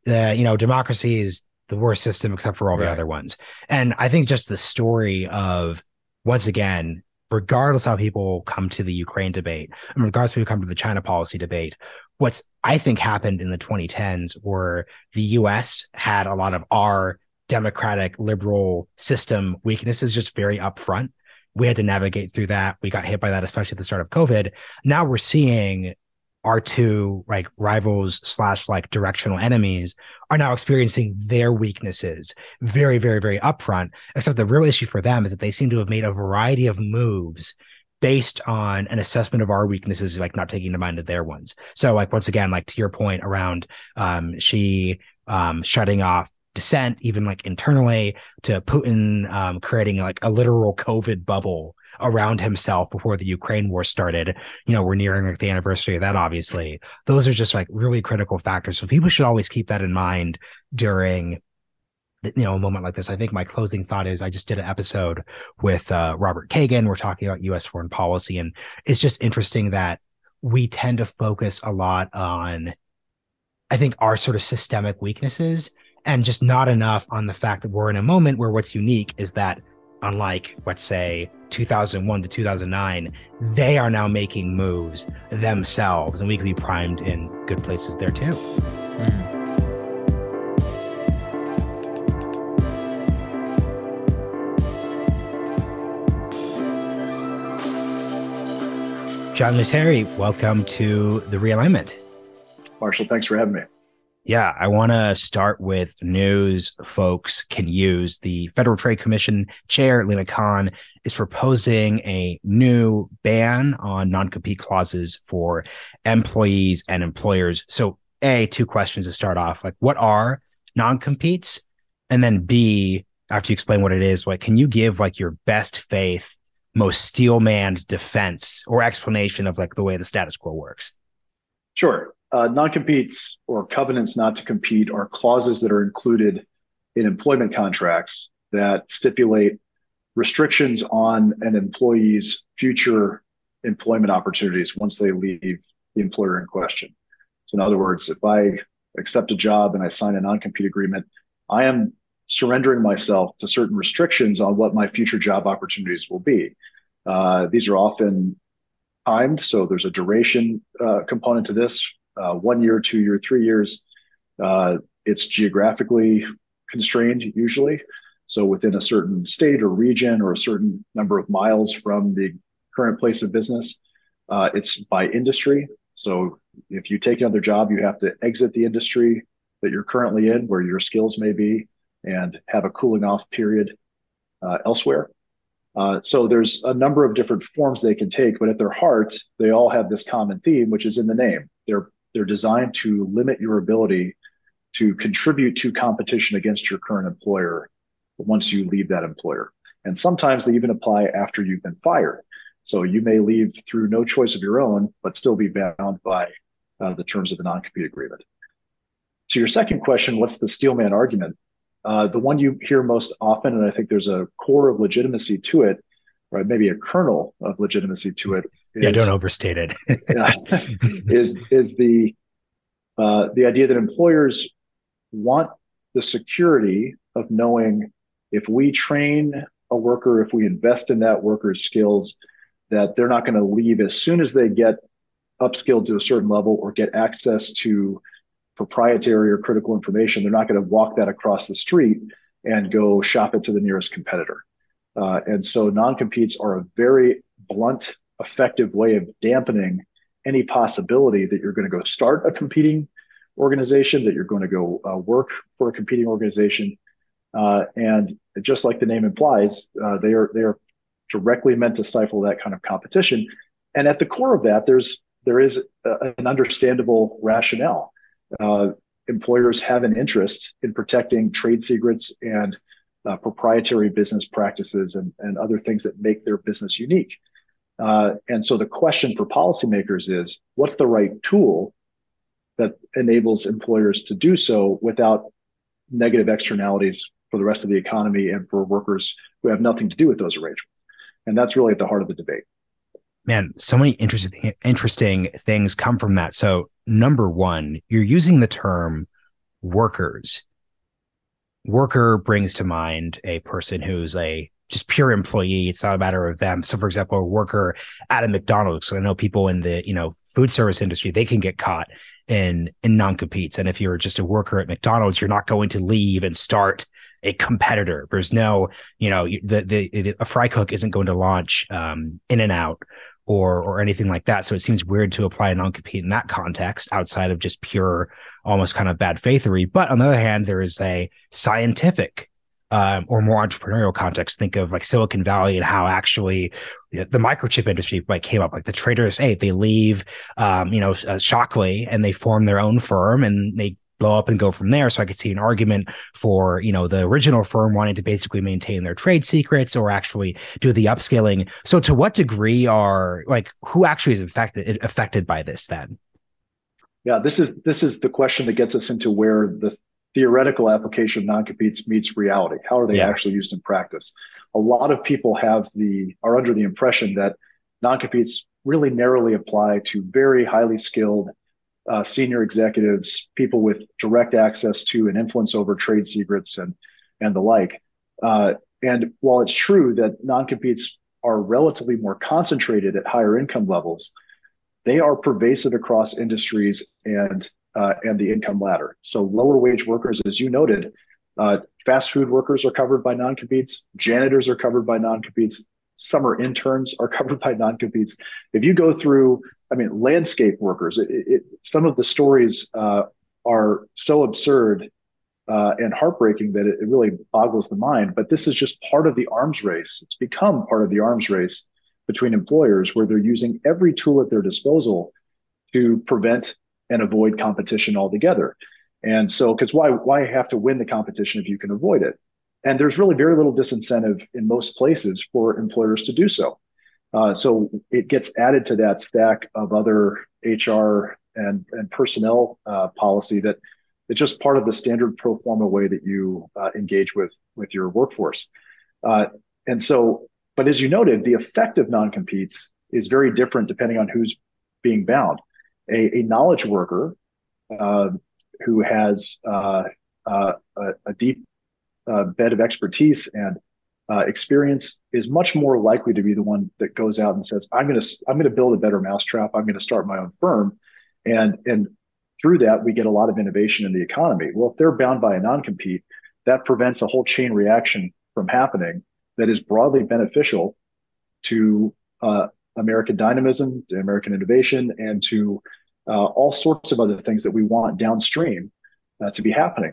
democracy is the worst system except for all the other ones. And I think just the story of, once again, regardless how people come to the Ukraine debate, and regardless of how people come to the China policy debate, what's I think happened in the 2010s where the US had a lot of our democratic liberal system weaknesses just very upfront. We had to navigate through that. We got hit by that, especially at the start of COVID. Now we're seeing our two like rivals / like directional enemies are now experiencing their weaknesses very, very, very upfront. Except the real issue for them is that they seem to have made a variety of moves based on an assessment of our weaknesses, like not taking into mind of their ones. So like, once again, like to your point around she shutting off dissent, even like internally, to Putin creating like a literal COVID bubble around himself before the Ukraine war started. We're nearing like the anniversary of that, obviously. Those are just like really critical factors. So people should always keep that in mind during a moment like this. I think my closing thought is I just did an episode with Robert Kagan. We're talking about U.S. foreign policy, and it's just interesting that we tend to focus a lot on, I think, our sort of systemic weaknesses and just not enough on the fact that we're in a moment where what's unique is that, unlike, let's say, 2001 to 2009, they are now making moves themselves, and we could be primed in good places there too. Mm-hmm. John Notary, welcome to The Realignment. Marshall, thanks for having me. Yeah, I want to start with news folks can use. The Federal Trade Commission Chair, Lina Khan, is proposing a new ban on non-compete clauses for employees and employers. So, A, two questions to start off. Like, what are non-competes? And then B, after you explain what it is, like, can you give like your best faith, most steel-manned defense or explanation of like the way the status quo works? Sure. Non-competes or covenants not to compete are clauses that are included in employment contracts that stipulate restrictions on an employee's future employment opportunities once they leave the employer in question. So in other words, if I accept a job and I sign a non-compete agreement, I am surrendering myself to certain restrictions on what my future job opportunities will be. These are often timed, so there's a duration component to this, 1 year, 2 year, 3 years. It's geographically constrained usually. So within a certain state or region or a certain number of miles from the current place of business. It's by industry. So if you take another job, you have to exit the industry that you're currently in, where your skills may be, and have a cooling off period elsewhere. So there's a number of different forms they can take, but at their heart, they all have this common theme, which is in the name. They're designed to limit your ability to contribute to competition against your current employer once you leave that employer. And sometimes they even apply after you've been fired. So you may leave through no choice of your own, but still be bound by the terms of the non-compete agreement. To your second question, what's the steelman argument? The one you hear most often, and I think there's a core of legitimacy to it, or maybe a kernel of legitimacy to it. Don't overstate it. is the idea that employers want the security of knowing if we train a worker, if we invest in that worker's skills, that they're not going to leave as soon as they get upskilled to a certain level or get access to proprietary or critical information. They're not going to walk that across the street and go shop it to the nearest competitor. And so non-competes are a very blunt, effective way of dampening any possibility that you're going to go start a competing organization, that you're going to go work for a competing organization. And just like the name implies, they are directly meant to stifle that kind of competition. And at the core of that, there is an understandable rationale. Employers have an interest in protecting trade secrets and proprietary business practices and other things that make their business unique. And so the question for policymakers is, what's the right tool that enables employers to do so without negative externalities for the rest of the economy and for workers who have nothing to do with those arrangements? And that's really at the heart of the debate. Man, so many interesting things come from that. So number one, you're using the term workers. Worker brings to mind a person who's a just pure employee. It's not a matter of them. So for example, a worker at a McDonald's. So I know people in the, food service industry, they can get caught in non-competes. And if you're just a worker at McDonald's, you're not going to leave and start a competitor. There's no, a fry cook isn't going to launch In-N-Out or anything like that. So it seems weird to apply a non-compete in that context outside of just pure, almost kind of bad faith-ery. But on the other hand, there is a scientific or more entrepreneurial context. Think of like Silicon Valley and how actually the microchip industry came up. Like the traders, they leave, Shockley, and they form their own firm and they blow up and go from there. So I could see an argument for, the original firm wanting to basically maintain their trade secrets or actually do the upscaling. So to what degree who actually is affected by this then? Yeah, this is the question that gets us into where the theoretical application of non-competes meets reality. How are they actually used in practice? A lot of people are under the impression that non-competes really narrowly apply to very highly skilled senior executives, people with direct access to and influence over trade secrets and the like. And while it's true that non-competes are relatively more concentrated at higher income levels, they are pervasive across industries and the income ladder. So lower wage workers, as you noted, fast food workers are covered by non-competes, janitors are covered by non-competes, summer interns are covered by non-competes. If you go through, landscape workers, some of the stories are so absurd and heartbreaking that it really boggles the mind. But this is just part of the arms race. It's become part of the arms race between employers where they're using every tool at their disposal to prevent and avoid competition altogether. And so, because why have to win the competition if you can avoid it? And there's really very little disincentive in most places for employers to do so. So it gets added to that stack of other HR and personnel policy that it's just part of the standard pro forma way that you engage with your workforce. And so, but as you noted, the effect of non-competes is very different depending on who's being bound. A knowledge worker who has a deep bed of expertise and experience is much more likely to be the one that goes out and says, I'm going to build a better mousetrap. I'm going to start my own firm. And through that, we get a lot of innovation in the economy. Well, if they're bound by a non-compete, that prevents a whole chain reaction from happening that is broadly beneficial to American dynamism, to American innovation, and to all sorts of other things that we want downstream to be happening.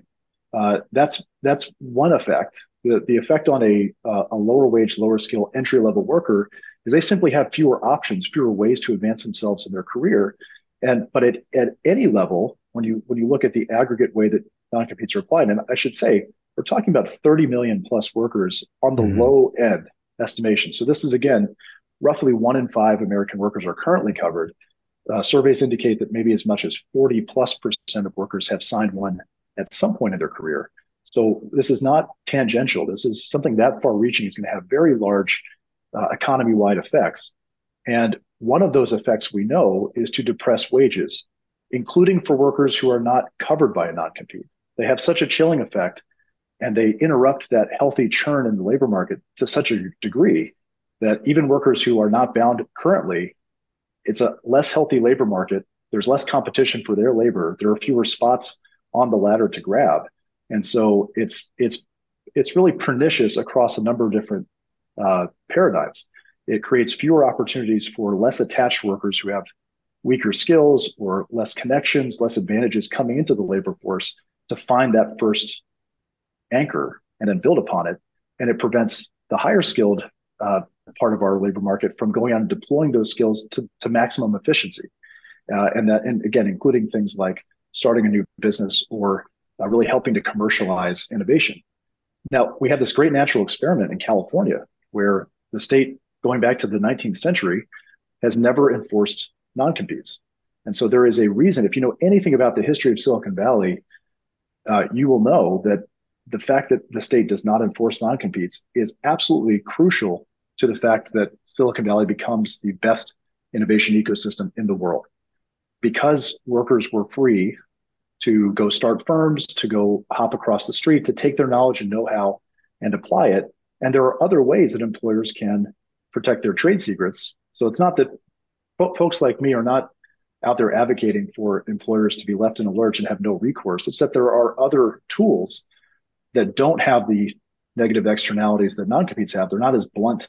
That's one effect. The effect on a lower wage, lower skill, entry level worker is they simply have fewer options, fewer ways to advance themselves in their career. But at any level, when you look at the aggregate way that non-competes are applied, and I should say, we're talking about 30 million plus workers on the low end estimation. So this is, again, roughly 1 in 5 American workers are currently covered. Surveys indicate that maybe as much as 40+% of workers have signed one at some point in their career. So this is not tangential. This is something that far reaching is going to have very large economy-wide effects. And one of those effects we know is to depress wages, including for workers who are not covered by a non-compete. They have such a chilling effect, and they interrupt that healthy churn in the labor market to such a degree that even workers who are not bound currently, it's a less healthy labor market. There's less competition for their labor. There are fewer spots on the ladder to grab. And so it's really pernicious across a number of different paradigms. It creates fewer opportunities for less attached workers who have weaker skills or less connections, less advantages coming into the labor force to find that first anchor and then build upon it. And it prevents the higher skilled part of our labor market from going out and deploying those skills to maximum efficiency. And again, including things like starting a new business or really helping to commercialize innovation. Now, we have this great natural experiment in California where the state, going back to the 19th century, has never enforced non-competes. And so there is a reason, if you know anything about the history of Silicon Valley, you will know that the fact that the state does not enforce non-competes is absolutely crucial to the fact that Silicon Valley becomes the best innovation ecosystem in the world. Because workers were free to go start firms, to go hop across the street, to take their knowledge and know-how and apply it. And there are other ways that employers can protect their trade secrets. So it's not that folks like me are not out there advocating for employers to be left in a lurch and have no recourse. It's that there are other tools that don't have the negative externalities that non-competes have. They're not as blunt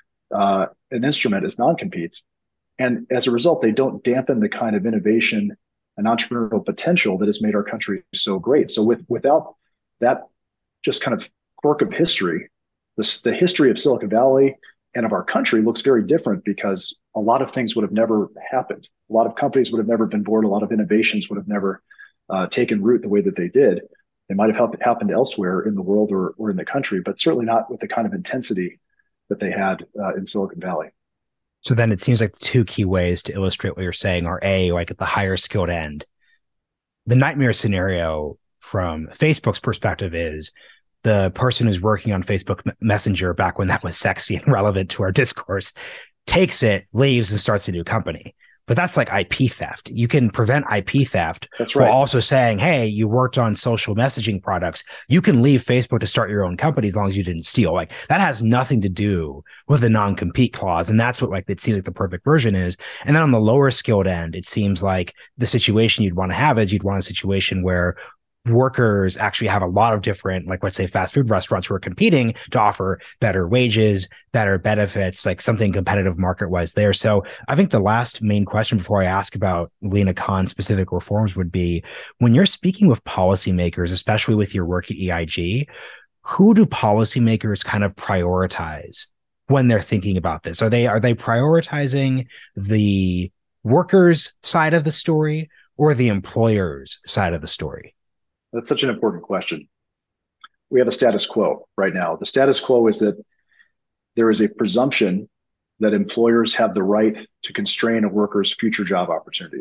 an instrument as non-competes. And as a result, they don't dampen the kind of innovation and entrepreneurial potential that has made our country so great. So without that just kind of quirk of history, the history of Silicon Valley and of our country looks very different because a lot of things would have never happened. A lot of companies would have never been born. A lot of innovations would have never taken root the way that they did. They might have happened elsewhere in the world or in the country, but certainly not with the kind of intensity that they had in Silicon Valley. So then it seems like the two key ways to illustrate what you're saying are A, like at the higher skilled end, the nightmare scenario from Facebook's perspective is the person who's working on Facebook Messenger back when that was sexy and relevant to our discourse takes it, leaves, and starts a new company. But that's like IP theft. You can prevent IP theft. That's right. While also saying, hey, you worked on social messaging products. You can leave Facebook to start your own company as long as you didn't steal. Like that has nothing to do with the non-compete clause. And that's what like it seems like the perfect version is. And then on the lower skilled end, it seems like the situation you'd want to have is you'd want a situation where workers actually have a lot of different, like let's say fast food restaurants who are competing to offer better wages, better benefits, like something competitive market wise there. So I think the last main question before I ask about Lina Khan's specific reforms would be, when you're speaking with policymakers, especially with your work at EIG, who do policymakers kind of prioritize when they're thinking about this? Are they prioritizing the workers' side of the story or the employers' side of the story? That's such an important question. We have a status quo right now. The status quo is that there is a presumption that employers have the right to constrain a worker's future job opportunities.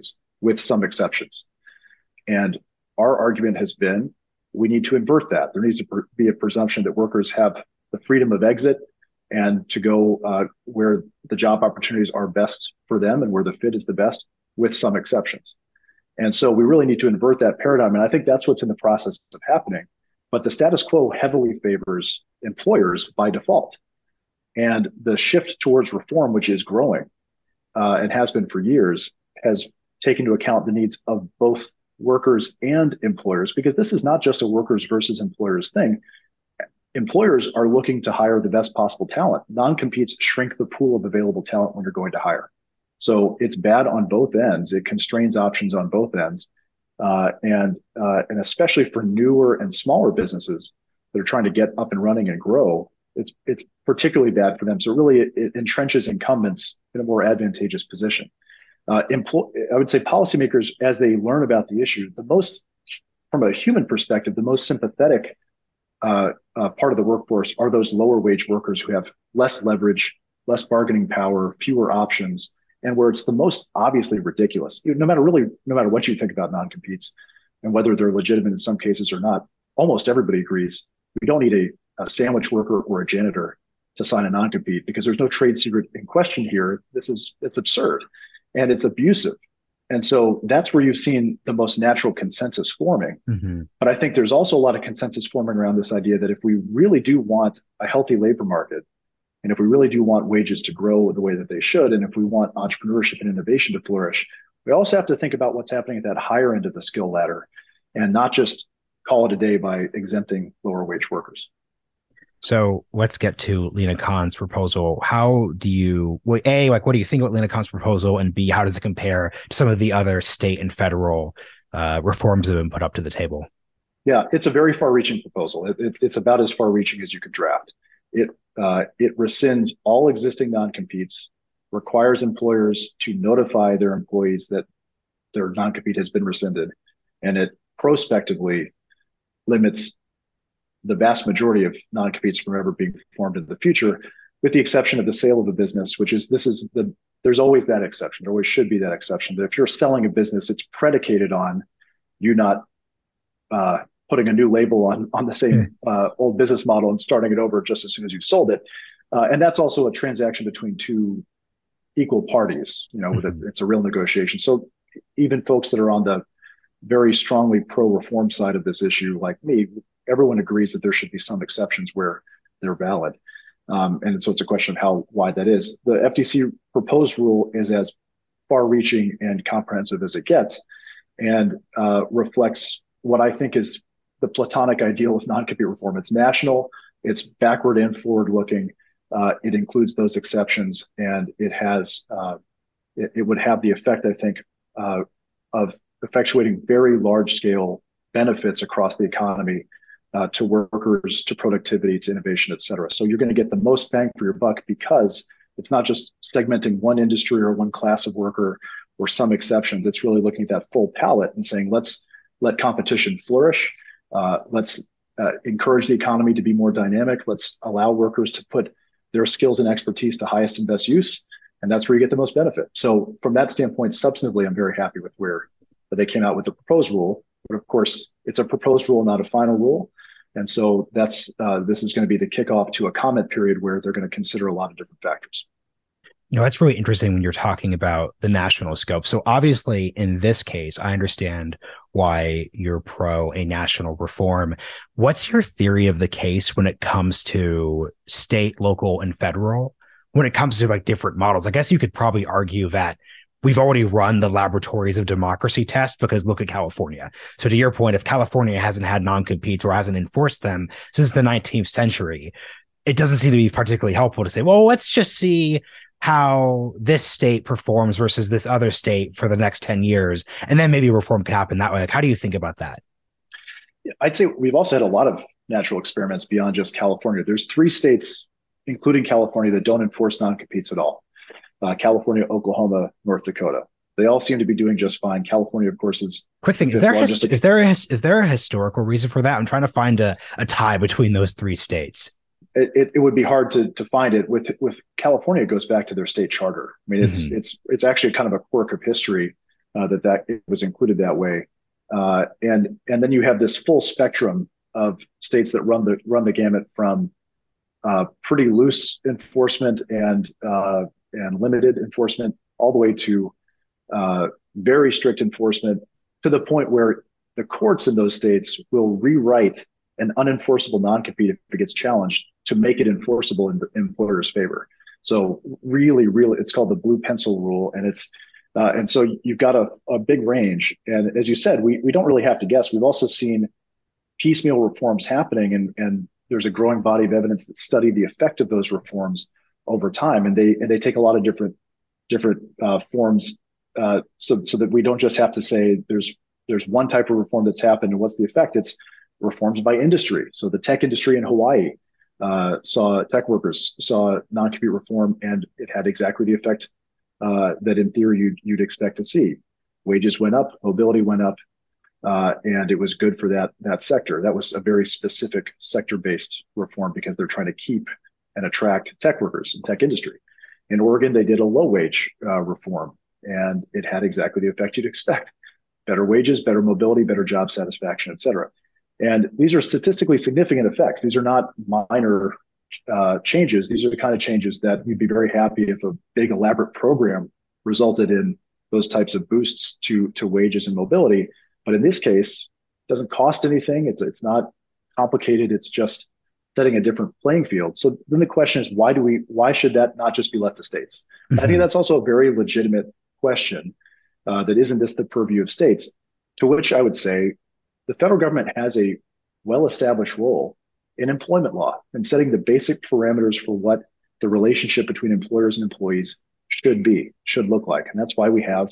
with some exceptions. And our argument has been we need to invert that. There needs to be a presumption that workers have the freedom of exit and to go where the job opportunities are best for them and where the fit is the best, with some exceptions. And so we really need to invert that paradigm. And I think that's what's in the process of happening. But the status quo heavily favors employers by default. And the shift towards reform, which is growing and has been for years, has taken into account the needs of both workers and employers, because this is not just a workers versus employers thing. Employers are looking to hire the best possible talent. Non-competes shrink the pool of available talent when you're going to hire. So it's bad on both ends. It constrains options on both ends. And especially for newer and smaller businesses that are trying to get up and running and grow, it's particularly bad for them. So really it entrenches incumbents in a more advantageous position. I would say policymakers, as they learn about the issue, from a human perspective, the most sympathetic part of the workforce are those lower wage workers who have less leverage, less bargaining power, fewer options, and where it's the most obviously ridiculous. No matter what you think about non-competes and whether they're legitimate in some cases or not, almost everybody agrees we don't need a sandwich worker or a janitor to sign a non-compete because there's no trade secret in question here. It's absurd and it's abusive. And so that's where you've seen the most natural consensus forming. Mm-hmm. But I think there's also a lot of consensus forming around this idea that if we really do want a healthy labor market, and if we really do want wages to grow the way that they should, and if we want entrepreneurship and innovation to flourish, we also have to think about what's happening at that higher end of the skill ladder and not just call it a day by exempting lower wage workers. So let's get to Lina Khan's proposal. How do you, what do you think about Lina Khan's proposal? And B, how does it compare to some of the other state and federal reforms that have been put up to the table? Yeah, it's a very far-reaching proposal. It's about as far-reaching as you could draft. It rescinds all existing non-competes, requires employers to notify their employees that their non-compete has been rescinded, and it prospectively limits the vast majority of non-competes from ever being formed in the future, with the exception of the sale of a business, there's always that exception. There always should be that exception. That if you're selling a business, it's predicated on you not putting a new label on the same old business model and starting it over just as soon as you've sold it. And that's also a transaction between two equal parties, it's a real negotiation. So even folks that are on the very strongly pro-reform side of this issue, like me, everyone agrees that there should be some exceptions where they're valid. And so it's a question of how wide that is. The FTC proposed rule is as far-reaching and comprehensive as it gets, and reflects what I think is the platonic ideal of non-compete reform. It's national, it's backward and forward-looking. It includes those exceptions, and it has it would have the effect, I think, of effectuating very large-scale benefits across the economy to workers, to productivity, to innovation, et cetera. So you're going to get the most bang for your buck because it's not just segmenting one industry or one class of worker or some exceptions. It's really looking at that full palette and saying, let's let competition flourish. Let's encourage the economy to be more dynamic. Let's allow workers to put their skills and expertise to highest and best use. And that's where you get the most benefit. So from that standpoint, substantively, I'm very happy with where they came out with the proposed rule. But of course, it's a proposed rule, not a final rule. And so this is going to be the kickoff to a comment period where they're going to consider a lot of different factors. That's really interesting when you're talking about the national scope. So obviously, in this case, I understand why you're pro a national reform. What's your theory of the case when it comes to state, local, and federal? When it comes to like different models, I guess you could probably argue that we've already run the laboratories of democracy test because look at California. So to your point, if California hasn't had non-competes or hasn't enforced them since the 19th century, it doesn't seem to be particularly helpful to say, well, let's just see how this state performs versus this other state for the next 10 years. And then maybe reform could happen that way. Like, how do you think about that? I'd say we've also had a lot of natural experiments beyond just California. There's 3 states, including California, that don't enforce non-competes at all. California, Oklahoma, North Dakota. They all seem to be doing just fine. California, of course, is quick thing. Is there a historical reason for that? I'm trying to find a tie between those 3 states. It would be hard to find it. With California, it goes back to their state charter. I mean, it's actually kind of a quirk of history that it was included that way. And then you have this full spectrum of states that run the gamut from pretty loose enforcement and limited enforcement, all the way to very strict enforcement, to the point where the courts in those states will rewrite an unenforceable non-compete if it gets challenged to make it enforceable in the employer's favor. So really, it's called the blue pencil rule, and so you've got a big range. And as you said, we don't really have to guess. We've also seen piecemeal reforms happening, and there's a growing body of evidence that study the effect of those reforms over time, and they take a lot of different forms, so that we don't just have to say there's one type of reform that's happened and what's the effect. It's reforms by industry. So the tech industry in Hawaii tech workers saw non-compete reform, and it had exactly the effect that in theory you'd expect to see. Wages went up, mobility went up, and it was good for that sector. That was a very specific sector-based reform because they're trying to keep and attract tech workers in tech industry. In Oregon, they did a low-wage reform, and it had exactly the effect you'd expect: better wages, better mobility, better job satisfaction, et cetera. And these are statistically significant effects. These are not minor changes. These are the kind of changes that we'd be very happy if a big elaborate program resulted in those types of boosts to wages and mobility. But in this case, it doesn't cost anything. It's not complicated. It's just setting a different playing field. So then the question is, why should that not just be left to states? Mm-hmm. I think that's also a very legitimate question. That isn't this the purview of states? To which I would say the federal government has a well-established role in employment law and setting the basic parameters for what the relationship between employers and employees should look like. And that's why we have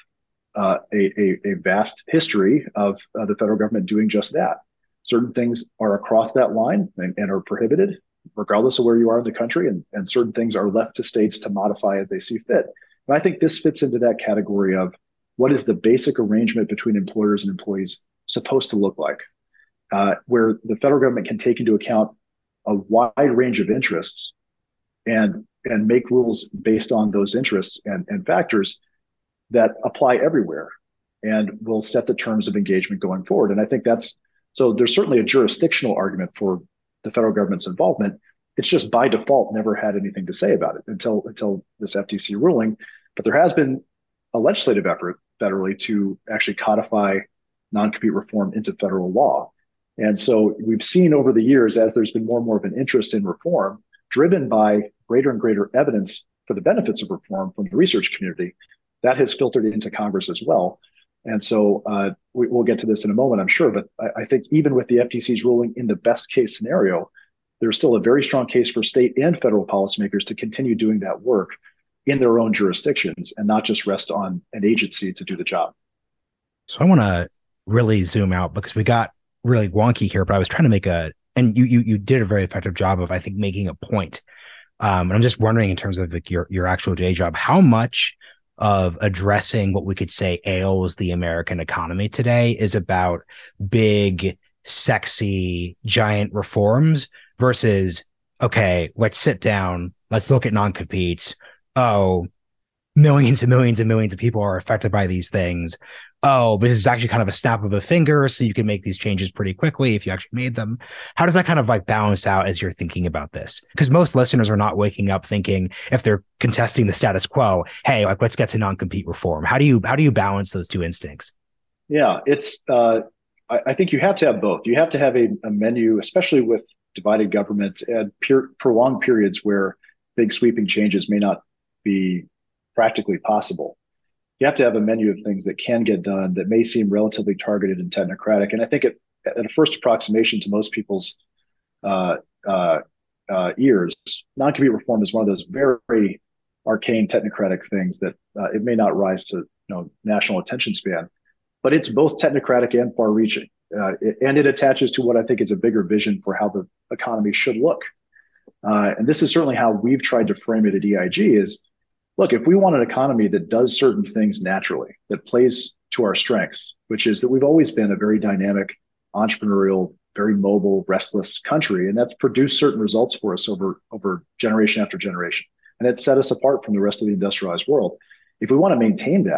a vast history of the federal government doing just that. Certain things are across that line and are prohibited, regardless of where you are in the country, and certain things are left to states to modify as they see fit. And I think this fits into that category of what is the basic arrangement between employers and employees supposed to look like, where the federal government can take into account a wide range of interests and make rules based on those interests and factors that apply everywhere and will set the terms of engagement going forward. And I think so there's certainly a jurisdictional argument for the federal government's involvement. It's just by default never had anything to say about it until this FTC ruling. But there has been a legislative effort federally to actually codify non-compete reform into federal law. And so we've seen over the years, as there's been more and more of an interest in reform, driven by greater and greater evidence for the benefits of reform from the research community, that has filtered into Congress as well. And so we'll get to this in a moment, I'm sure. But I think even with the FTC's ruling in the best case scenario, there's still a very strong case for state and federal policymakers to continue doing that work in their own jurisdictions and not just rest on an agency to do the job. So I want to really zoom out because we got really wonky here, but I was trying to make and you did a very effective job of, I think, making a point. And I'm just wondering, in terms of like your actual day job, how much of addressing what we could say ails the American economy today is about big, sexy, giant reforms versus, okay, let's sit down, let's look at non-competes. Oh, millions and millions and millions of people are affected by these things. Oh, this is actually kind of a snap of a finger, so you can make these changes pretty quickly if you actually made them. How does that kind of like balance out as you're thinking about this? Because most listeners are not waking up thinking, if they're contesting the status quo, hey, like, let's get to non-compete reform. How do you balance those two instincts? Yeah, it's I think you have to have both. You have to have a menu, especially with divided government and prolonged periods where big sweeping changes may not be practically possible. You have to have a menu of things that can get done that may seem relatively targeted and technocratic. And I think at a first approximation to most people's ears, non-compete reform is one of those very arcane technocratic things that it may not rise to national attention span, but it's both technocratic and far-reaching. And it attaches to what I think is a bigger vision for how the economy should look. And this is certainly how we've tried to frame it at EIG is, look, if we want an economy that does certain things naturally, that plays to our strengths, which is that we've always been a very dynamic, entrepreneurial, very mobile, restless country, and that's produced certain results for us over generation after generation. And it's set us apart from the rest of the industrialized world. If we want to maintain that,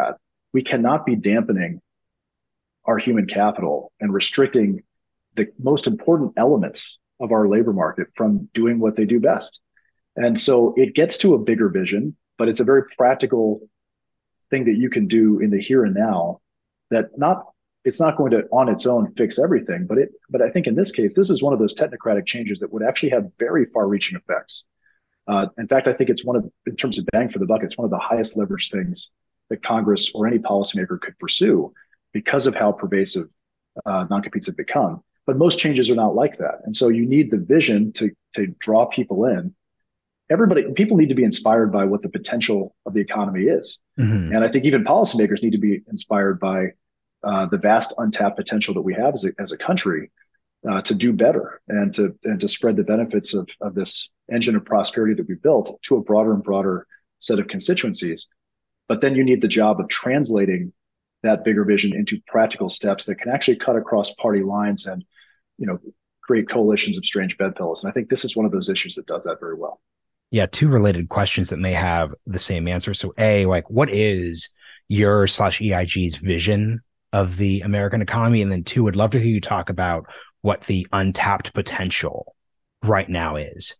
we cannot be dampening our human capital and restricting the most important elements of our labor market from doing what they do best. And so it gets to a bigger vision, but it's a very practical thing that you can do in the here and now it's not going to on its own fix everything, but I think in this case, this is one of those technocratic changes that would actually have very far reaching effects. In fact, I think it's in terms of bang for the buck, it's one of the highest leverage things that Congress or any policymaker could pursue because of how pervasive non-competes have become. But most changes are not like that. And so you need the vision to draw people in. People need to be inspired by what the potential of the economy is. Mm-hmm. And I think even policymakers need to be inspired by the vast untapped potential that we have as a country to do better and to spread the benefits of this engine of prosperity that we built to a broader and broader set of constituencies. But then you need the job of translating that bigger vision into practical steps that can actually cut across party lines and, create coalitions of strange bedfellows. And I think this is one of those issues that does that very well. Yeah, two related questions that may have the same answer. So A, what is your /EIG's vision of the American economy? And then two, would love to hear you talk about what the untapped potential right now is.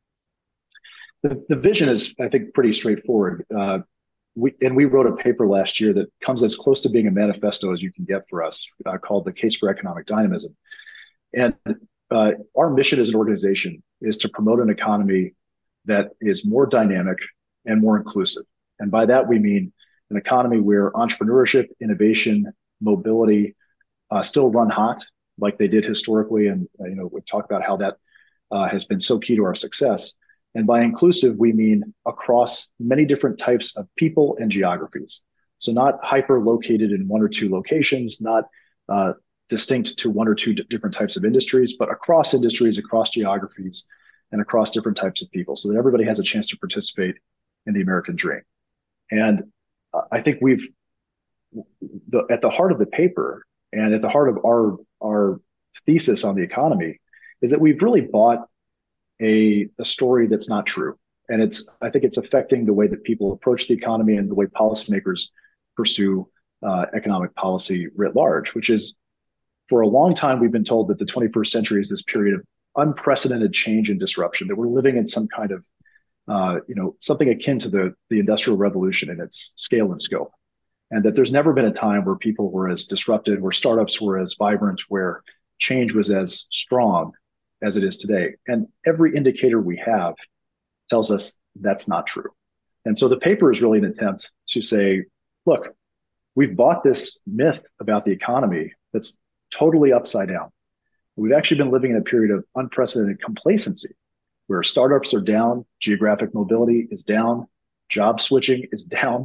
The vision is, I think, pretty straightforward. We wrote a paper last year that comes as close to being a manifesto as you can get for us, called The Case for Economic Dynamism. And our mission as an organization is to promote an economy that is more dynamic and more inclusive. And by that, we mean an economy where entrepreneurship, innovation, mobility still run hot like they did historically. And, we talk about how that has been so key to our success. And by inclusive, we mean across many different types of people and geographies. So not hyper located in one or two locations, not distinct to one or two different types of industries, but across industries, across geographies, and across different types of people, so that everybody has a chance to participate in the American dream. And I think at the heart of the paper and at the heart of our thesis on the economy is that we've really bought a story that's not true. And I think it's affecting the way that people approach the economy and the way policymakers pursue economic policy writ large, which is, for a long time, we've been told that the 21st century is this period of unprecedented change and disruption, that we're living in some kind of, something akin to the Industrial Revolution in its scale and scope. And that there's never been a time where people were as disrupted, where startups were as vibrant, where change was as strong as it is today. And every indicator we have tells us that's not true. And so the paper is really an attempt to say, look, we've bought this myth about the economy that's totally upside down. We've actually been living in a period of unprecedented complacency where startups are down, geographic mobility is down, job switching is down,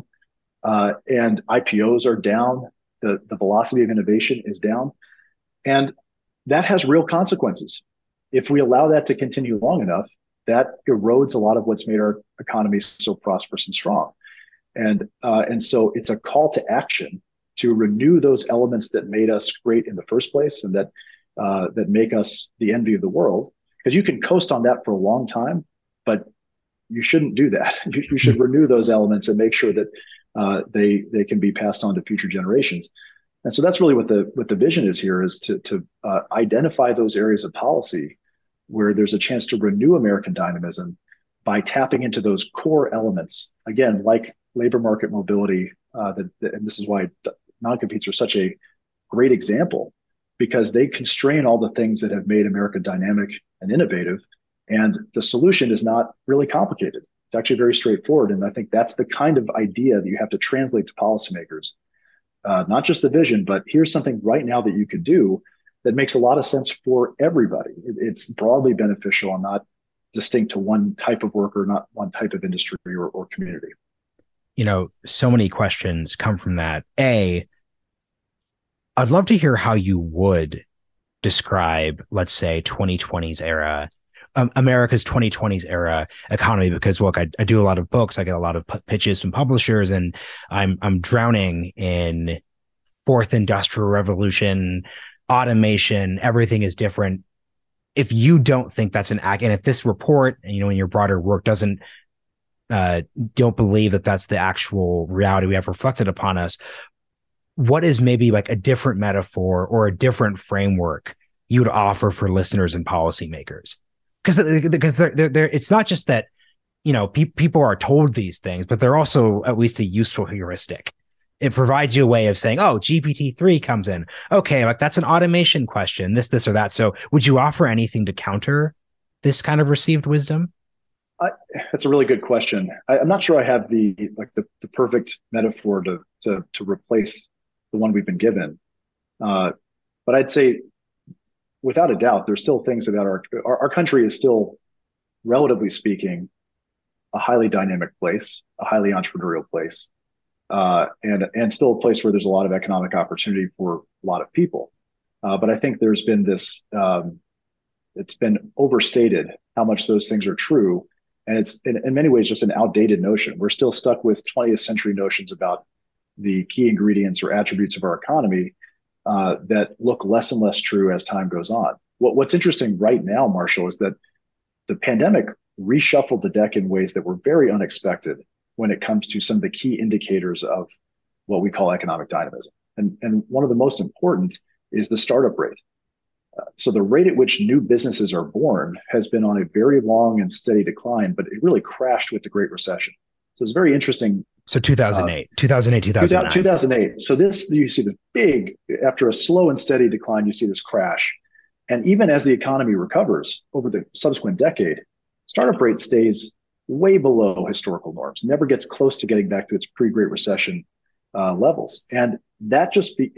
and IPOs are down, the velocity of innovation is down. And that has real consequences. If we allow that to continue long enough, that erodes a lot of what's made our economy so prosperous and strong. And so it's a call to action to renew those elements that made us great in the first place and that make us the envy of the world. Because you can coast on that for a long time, but you shouldn't do that. You should renew those elements and make sure that they can be passed on to future generations. And so that's really what the vision is here, is to identify those areas of policy where there's a chance to renew American dynamism by tapping into those core elements, again, like labor market mobility. And this is why non-competes are such a great example, because they constrain all the things that have made America dynamic and innovative. And the solution is not really complicated. It's actually very straightforward. And I think that's the kind of idea that you have to translate to policymakers. Not just the vision, but here's something right now that you could do that makes a lot of sense for everybody. It's broadly beneficial and not distinct to one type of worker, not one type of industry or community. So many questions come from that. I'd love to hear how you would describe, let's say, 2020s era, America's 2020s era economy, because look, I do a lot of books. I get a lot of pitches from publishers, and I'm drowning in fourth industrial revolution, automation, everything is different. If you don't think that's and if this report, in your broader work don't believe that that's the actual reality we have reflected upon us, what is maybe like a different metaphor or a different framework you would offer for listeners and policymakers? Because they're it's not just that, you know, people are told these things, but they're also at least a useful heuristic. It provides you a way of saying, oh, GPT-3 comes in. Okay, like that's an automation question, this, or that. So would you offer anything to counter this kind of received wisdom? That's a really good question. I'm not sure I have the perfect metaphor to replace the one we've been given. But I'd say, without a doubt, there's still things about our country is still, relatively speaking, a highly dynamic place, a highly entrepreneurial place, and still a place where there's a lot of economic opportunity for a lot of people. But I think there's been this, it's been overstated how much those things are true. And it's in many ways just an outdated notion. We're still stuck with 20th century notions about the key ingredients or attributes of our economy that look less and less true as time goes on. What's interesting right now, Marshall, is that the pandemic reshuffled the deck in ways that were very unexpected when it comes to some of the key indicators of what we call economic dynamism. And one of the most important is the startup rate. So the rate at which new businesses are born has been on a very long and steady decline, but it really crashed with the Great Recession. So it's very interesting. So 2008. So you see this big, after a slow and steady decline, you see this crash. And even as the economy recovers over the subsequent decade, startup rate stays way below historical norms, never gets close to getting back to its pre-Great Recession levels. And that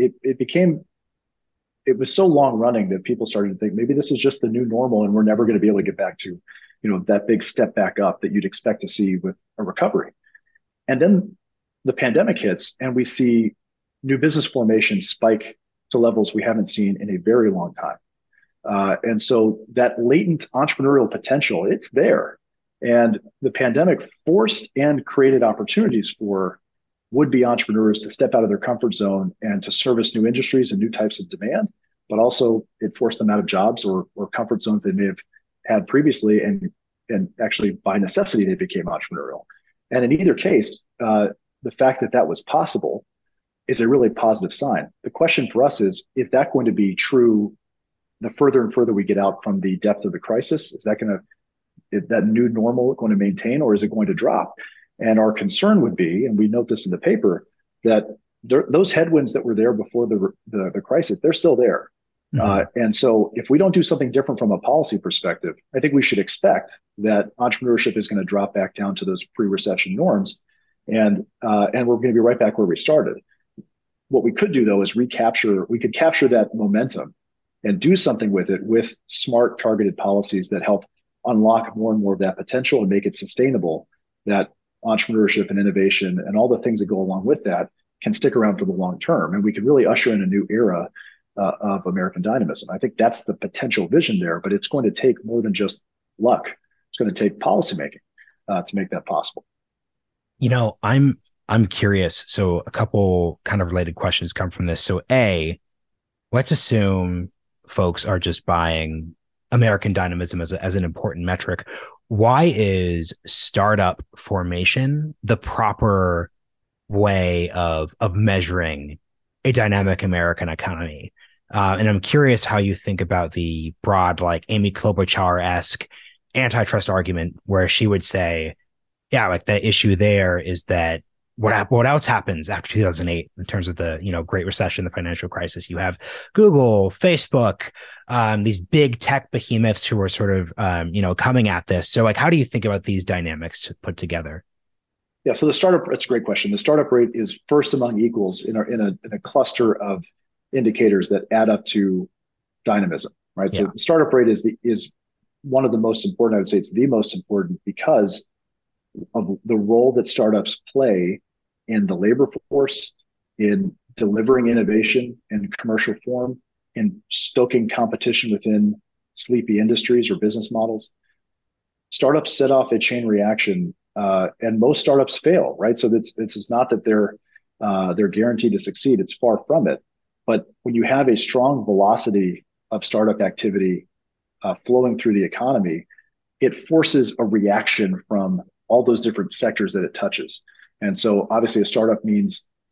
it was so long running that people started to think maybe this is just the new normal and we're never going to be able to get back to, that big step back up that you'd expect to see with a recovery. And then the pandemic hits and we see new business formation spike to levels we haven't seen in a very long time. And so that latent entrepreneurial potential, it's there. And the pandemic forced and created opportunities for would-be entrepreneurs to step out of their comfort zone and to service new industries and new types of demand, but also it forced them out of jobs or comfort zones they may have had previously, and actually by necessity they became entrepreneurial. And in either case, the fact that was possible is a really positive sign. The question for us is that going to be true the further and further we get out from the depth of the crisis? Is that new normal going to maintain, or is it going to drop? And our concern would be, and we note this in the paper, that those headwinds that were there before the crisis, they're still there. Mm-hmm. And so if we don't do something different from a policy perspective, I think we should expect that entrepreneurship is going to drop back down to those pre-recession norms. And we're going to be right back where we started. What we could do, though, is capture that momentum and do something with it with smart, targeted policies that help unlock more and more of that potential and make it sustainable, that entrepreneurship and innovation and all the things that go along with that can stick around for the long term. And we can really usher in a new era of American dynamism. I think that's the potential vision there, but it's going to take more than just luck. It's going to take policymaking to make that possible. I'm curious. So a couple kind of related questions come from this. So A, let's assume folks are just buying American dynamism as an important metric. Why is startup formation the proper way of measuring a dynamic American economy? And I'm curious how you think about the broad, like Amy Klobuchar-esque antitrust argument, where she would say, yeah, like the issue there is that what else happens after 2008 in terms of the Great Recession, the financial crisis? You have Google, Facebook, these big tech behemoths who are sort of coming at this. So like, how do you think about these dynamics to put together? Yeah, so that's a great question. The startup rate is first among equals in a cluster of indicators that add up to dynamism, right? Yeah. So the startup rate is one of the most important. I would say it's the most important because of the role that startups play in the labor force, in delivering innovation in commercial form, in stoking competition within sleepy industries or business models. Startups set off a chain reaction, and most startups fail, right? So it's not that they're guaranteed to succeed. It's far from it. But when you have a strong velocity of startup activity flowing through the economy, it forces a reaction from all those different sectors that it touches. And so obviously a startup means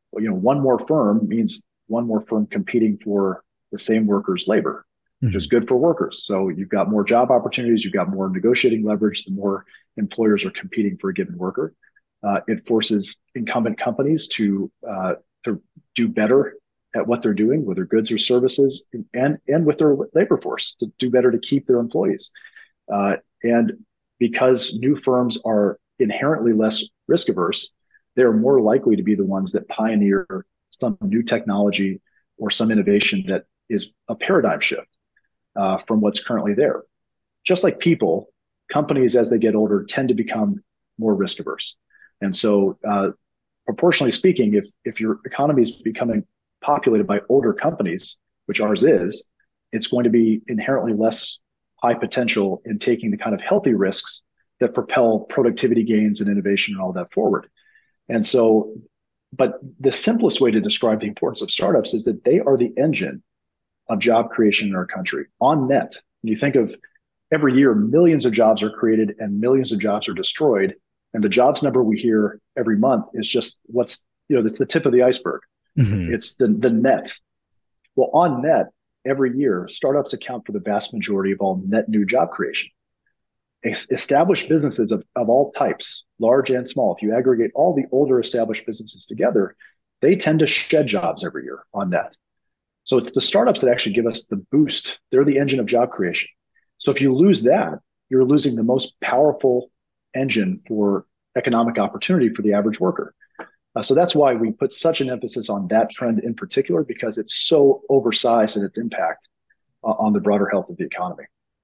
Well, one more firm means one more firm competing for the same workers' labor, which is good for workers. So you've got more job opportunities, you've got more negotiating leverage, the more employers are competing for a given worker. It forces incumbent companies to do better at what they're doing with their goods or services, and with their labor force to do better to keep their employees. And because new firms are inherently less risk averse, they're more likely to be the ones that pioneer some new technology or some innovation that is a paradigm shift from what's currently there. Just like people, companies, as they get older, tend to become more risk averse. And so proportionally speaking, if your economy is becoming populated by older companies, which ours is, it's going to be inherently less high potential in taking the kind of healthy risks that propel productivity gains and innovation and all that forward. And so, but the simplest way to describe the importance of startups is that they are the engine of job creation in our country on net. When you think of every year, millions of jobs are created and millions of jobs are destroyed. And the jobs number we hear every month is just it's the tip of the iceberg. Mm-hmm. It's the net. Well, on net, every year, startups account for the vast majority of all net new job creation. Established businesses of all types, large and small, if you aggregate all the older established businesses together, they tend to shed jobs every year on net. So it's the startups that actually give us the boost. They're the engine of job creation. So if you lose that, you're losing the most powerful engine for economic opportunity for the average worker. So that's why we put such an emphasis on that trend in particular, because it's so oversized in its impact on the broader health of the economy.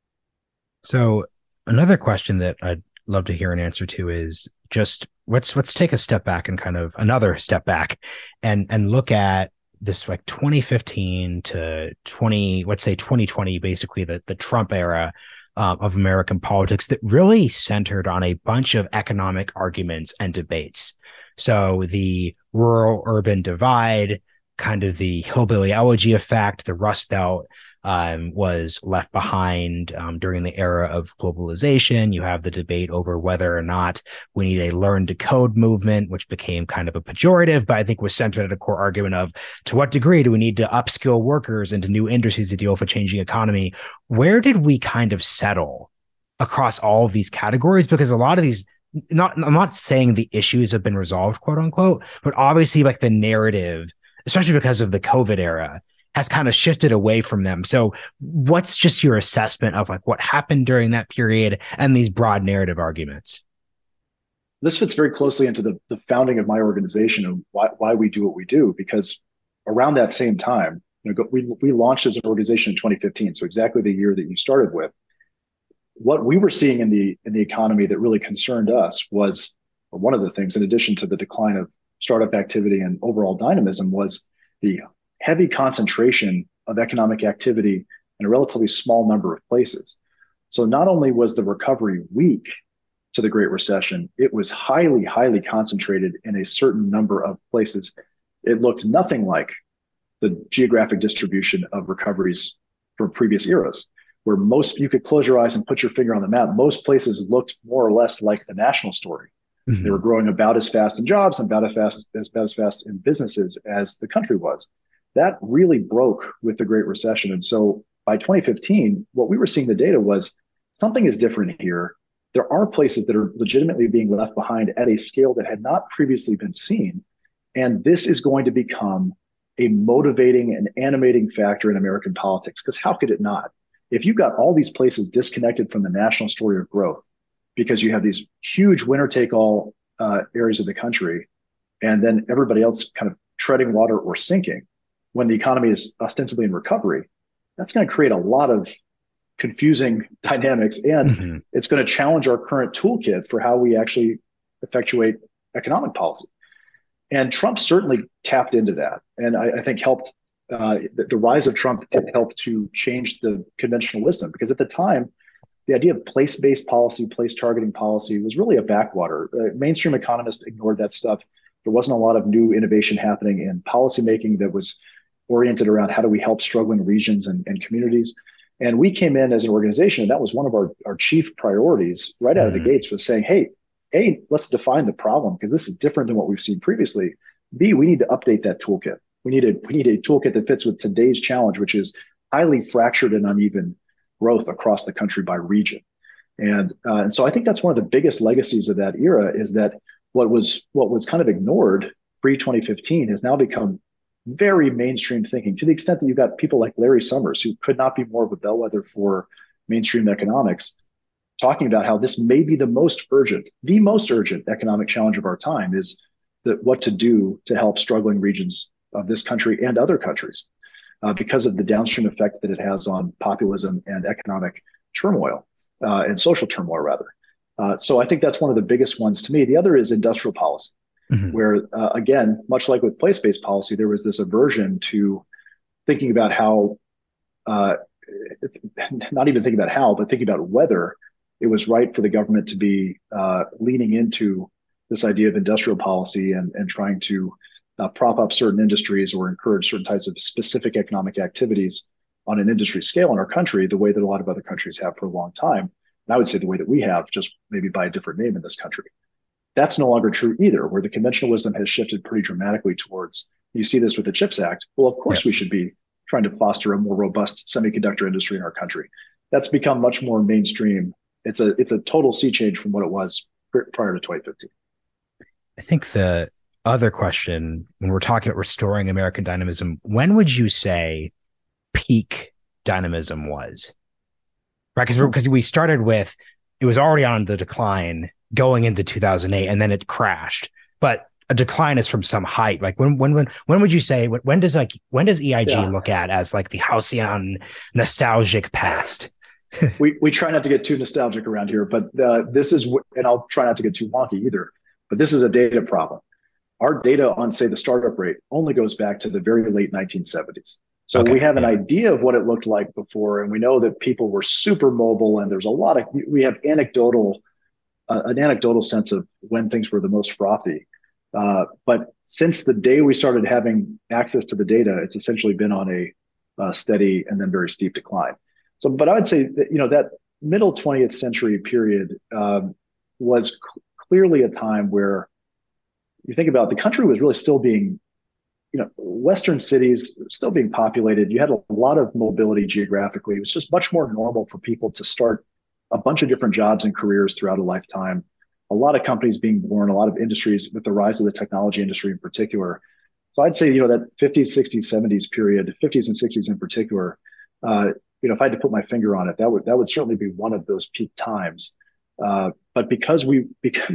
So another question that I'd love to hear an answer to is just let's take a step back and kind of another step back and look at this like 2015 to 2020, basically the Trump era of American politics that really centered on a bunch of economic arguments and debates. So the rural-urban divide, kind of the hillbilly elegy effect, the Rust Belt was left behind during the era of globalization. You have the debate over whether or not we need a learn to code movement, which became kind of a pejorative, but I think was centered at a core argument of to what degree do we need to upskill workers into new industries to deal with a changing economy? Where did we kind of settle across all of these categories? Because a lot of these, I'm not saying the issues have been resolved, quote unquote, but obviously like the narrative, especially because of the COVID era, has kind of shifted away from them. So what's just your assessment of like what happened during that period and these broad narrative arguments? This fits very closely into the founding of my organization and why we do what we do, because around that same time, we launched as an organization in 2015. So exactly the year that you started with. What we were seeing in the economy that really concerned us was, or one of the things, in addition to the decline of startup activity and overall dynamism, was the heavy concentration of economic activity in a relatively small number of places. So not only was the recovery weak to the Great Recession, it was highly, highly concentrated in a certain number of places. It looked nothing like the geographic distribution of recoveries from previous eras, where you could close your eyes and put your finger on the map. Most places looked more or less like the national story. Mm-hmm. They were growing about as fast in jobs and about as fast in businesses as the country was. That really broke with the Great Recession. And so by 2015, what we were seeing the data was something is different here. There are places that are legitimately being left behind at a scale that had not previously been seen. And this is going to become a motivating and animating factor in American politics, because how could it not? If you've got all these places disconnected from the national story of growth, because you have these huge winner-take-all areas of the country, and then everybody else kind of treading water or sinking when the economy is ostensibly in recovery, that's going to create a lot of confusing dynamics, and it's going to challenge our current toolkit for how we actually effectuate economic policy. And Trump certainly tapped into that, and I think helped. The rise of Trump helped to change the conventional wisdom, because at the time, the idea of place-based policy, place targeting policy was really a backwater. Mainstream economists ignored that stuff. There wasn't a lot of new innovation happening in policymaking that was oriented around how do we help struggling regions and communities. And we came in as an organization, and that was one of our chief priorities right out of the gates, was saying, hey, let's define the problem, because this is different than what we've seen previously. B, we need to update that toolkit. We need a toolkit that fits with today's challenge, which is highly fractured and uneven growth across the country by region. And so I think that's one of the biggest legacies of that era is that what was kind of ignored pre 2015 has now become very mainstream thinking, to the extent that you've got people like Larry Summers, who could not be more of a bellwether for mainstream economics, talking about how this may be the most urgent economic challenge of our time is that what to do to help struggling regions of this country and other countries because of the downstream effect that it has on populism and economic turmoil and social turmoil, rather. So I think that's one of the biggest ones to me. The other is industrial policy, where, again, much like with place-based policy, there was this aversion to thinking about how, not even thinking about how, but thinking about whether it was right for the government to be leaning into this idea of industrial policy and trying to prop up certain industries or encourage certain types of specific economic activities on an industry scale in our country, the way that a lot of other countries have for a long time. And I would say the way that we have, just maybe by a different name in this country. That's no longer true either, where the conventional wisdom has shifted pretty dramatically towards, you see this with the CHIPS Act. Well, of course, we should be trying to foster a more robust semiconductor industry in our country. That's become much more mainstream. It's a total sea change from what it was prior to 2015. I think the other question, when we're talking about restoring American dynamism, when would you say peak dynamism was? Right, because we started with, it was already on the decline going into 2008, and then it crashed. But a decline is from some height. Like when would you say, when does EIG look at as like the halcyon nostalgic past? we try not to get too nostalgic around here, but this is, and I'll try not to get too wonky either, but this is a data problem. Our data on, say, the startup rate only goes back to the very late 1970s. So we have an idea of what it looked like before, and we know that people were super mobile, and there's we have an anecdotal sense of when things were the most frothy. But since the day we started having access to the data, it's essentially been on a steady and then very steep decline. So, but I would say that, that middle 20th century period was clearly a time where you think about the country was really still being, Western cities still being populated. You had a lot of mobility geographically. It was just much more normal for people to start a bunch of different jobs and careers throughout a lifetime. A lot of companies being born, a lot of industries with the rise of the technology industry in particular. So I'd say, that 50s, 60s, 70s period, 50s and 60s in particular, if I had to put my finger on it, that would certainly be one of those peak times. But because we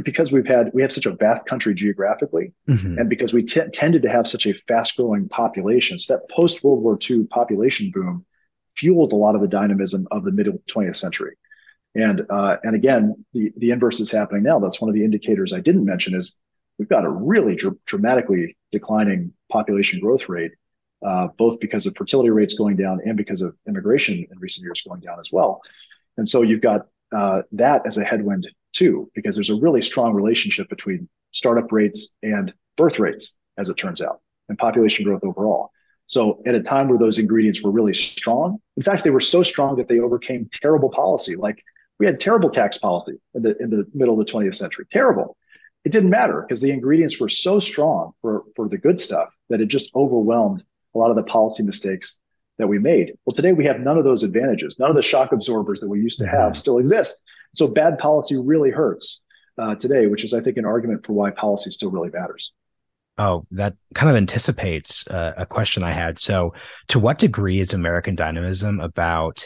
have such a vast country geographically, and because we tended to have such a fast growing population, so that post World War II population boom fueled a lot of the dynamism of the mid 20th century. And again, the inverse is happening now. That's one of the indicators I didn't mention is we've got a really dramatically declining population growth rate, both because of fertility rates going down and because of immigration in recent years going down as well. And so you've got that as a headwind too, because there's a really strong relationship between startup rates and birth rates, as it turns out, and population growth overall. So at a time where those ingredients were really strong, in fact, they were so strong that they overcame terrible policy. Like we had terrible tax policy in the middle of the 20th century, terrible. It didn't matter because the ingredients were so strong for the good stuff that it just overwhelmed a lot of the policy mistakes that we made. Well, today we have none of those advantages. None of the shock absorbers that we used to have still exist. So bad policy really hurts today, which is, I think, an argument for why policy still really matters. Oh, that kind of anticipates a question I had. So to what degree is American dynamism about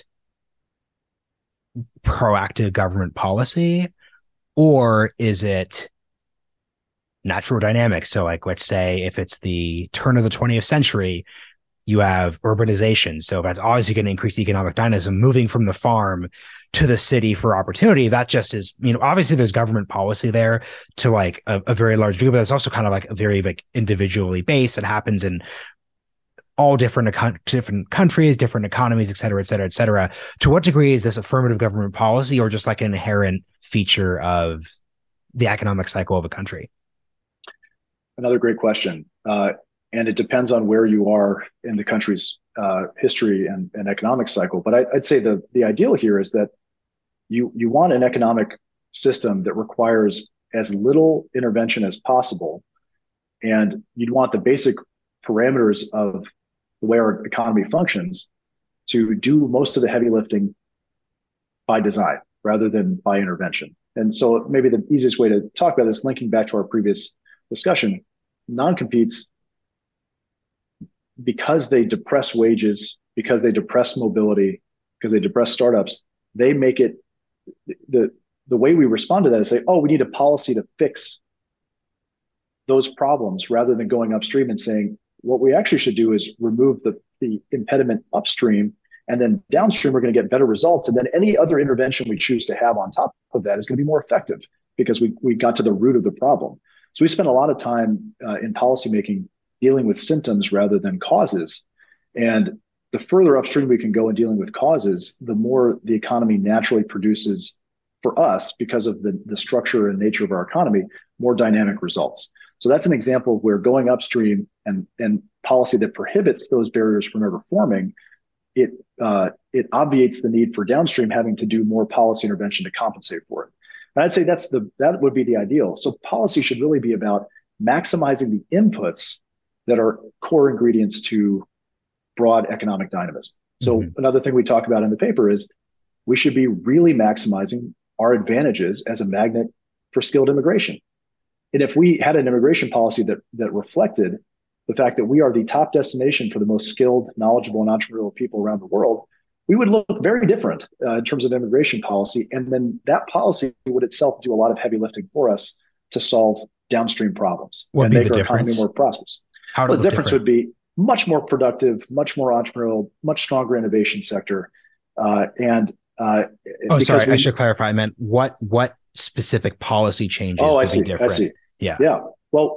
proactive government policy, or is it natural dynamics? So like, let's say if it's the turn of the 20th century, you have urbanization. So that's obviously going to increase economic dynamism, moving from the farm to the city for opportunity. That just is, obviously there's government policy there to like a very large degree, but it's also kind of like a very like individually based. It happens in all different countries, different economies, et cetera, et cetera, et cetera. To what degree is this affirmative government policy or just like an inherent feature of the economic cycle of a country? Another great question. And it depends on where you are in the country's history and economic cycle. But I'd say the ideal here is that you want an economic system that requires as little intervention as possible And you'd want the basic parameters of the way our economy functions to do most of the heavy lifting by design rather than by intervention. And so maybe the easiest way to talk about this, linking back to our previous discussion, non-competes, because they depress wages, because they depress mobility, because they depress startups, they make it, the way we respond to that is say, oh, we need a policy to fix those problems, rather than going upstream and saying, what we actually should do is remove the impediment upstream, and then downstream we're going to get better results. And then any other intervention we choose to have on top of that is going to be more effective because we got to the root of the problem. So we spend a lot of time in policymaking dealing with symptoms rather than causes. And the further upstream we can go in dealing with causes, the more the economy naturally produces for us, because of the structure and nature of our economy, more dynamic results. So that's an example of where going upstream and policy that prohibits those barriers from ever forming, it obviates the need for downstream having to do more policy intervention to compensate for it. And I'd say that would be the ideal. So policy should really be about maximizing the inputs that are core ingredients to broad economic dynamism. So another thing we talk about in the paper is we should be really maximizing our advantages as a magnet for skilled immigration. And if we had an immigration policy that reflected the fact that we are the top destination for the most skilled, knowledgeable, and entrepreneurial people around the world, we would look very different in terms of immigration policy. And then that policy would itself do a lot of heavy lifting for us to solve downstream problems and make our economy more prosperous. The difference would be much more productive, much more entrepreneurial, much stronger innovation sector. I should clarify. I meant what specific policy changes would be different? I see. Yeah. Well,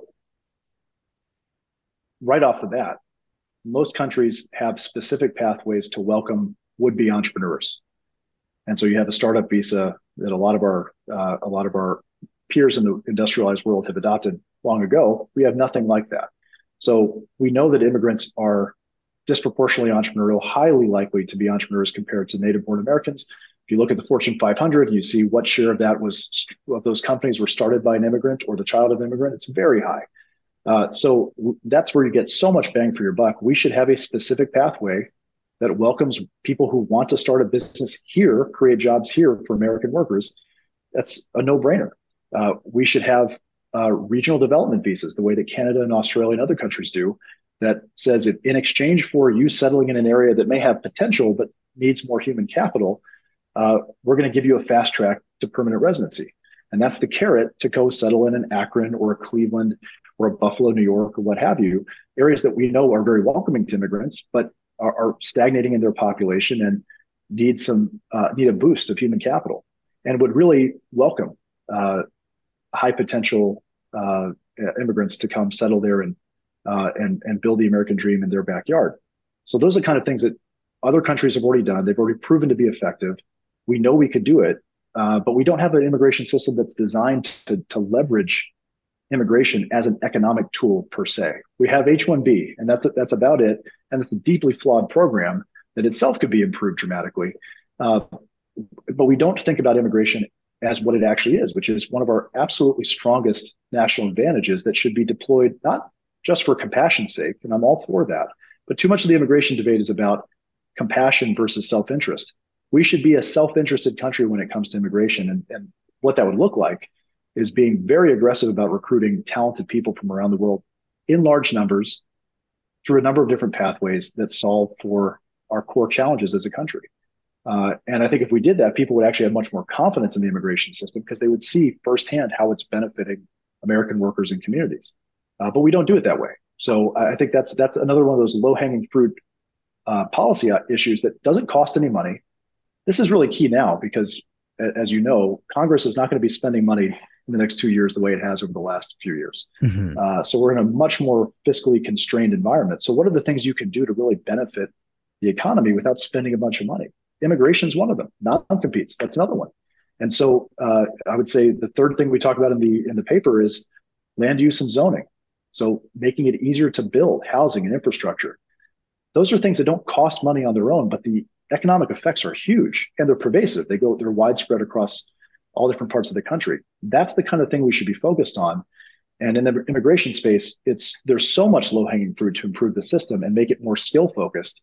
right off the bat, most countries have specific pathways to welcome would-be entrepreneurs, and so you have a startup visa that a lot of our peers in the industrialized world have adopted long ago. We have nothing like that. So we know that immigrants are disproportionately entrepreneurial, highly likely to be entrepreneurs compared to native-born Americans. If you look at the Fortune 500, you see what share of that of those companies were started by an immigrant or the child of an immigrant. It's very high. So that's where you get so much bang for your buck. We should have a specific pathway that welcomes people who want to start a business here, create jobs here for American workers. That's a no-brainer. We should have regional development visas, the way that Canada and Australia and other countries do, that says that in exchange for you settling in an area that may have potential but needs more human capital, we're going to give you a fast track to permanent residency. And that's the carrot to go settle in an Akron or a Cleveland or a Buffalo, New York, or what have you, areas that we know are very welcoming to immigrants, but are stagnating in their population and need a boost of human capital, and would really welcome high potential immigrants to come settle there and build the American dream in their backyard. So those are the kind of things that other countries have already done. They've already proven to be effective. We know we could do it, but we don't have an immigration system that's designed to leverage immigration as an economic tool per se. We have H-1B, and that's about it. And it's a deeply flawed program that itself could be improved dramatically. But we don't think about immigration as what it actually is, which is one of our absolutely strongest national advantages that should be deployed not just for compassion's sake, and I'm all for that, but too much of the immigration debate is about compassion versus self-interest. We should be a self-interested country when it comes to immigration, and what that would look like is being very aggressive about recruiting talented people from around the world in large numbers through a number of different pathways that solve for our core challenges as a country. And I think if we did that, people would actually have much more confidence in the immigration system because they would see firsthand how it's benefiting American workers and communities. But we don't do it that way. So I think that's another one of those low-hanging fruit policy issues that doesn't cost any money. This is really key now because, as you know, Congress is not going to be spending money in the next 2 years the way it has over the last few years. So we're in a much more fiscally constrained environment. So what are the things you can do to really benefit the economy without spending a bunch of money? Immigration is one of them. Non-competes, that's another one. And so I would say the third thing we talk about in the paper is land use and zoning. So making it easier to build housing and infrastructure. Those are things that don't cost money on their own, but the economic effects are huge and they're pervasive. They're widespread across all different parts of the country. That's the kind of thing we should be focused on. And in the immigration space, there's so much low hanging fruit to improve the system and make it more skill focused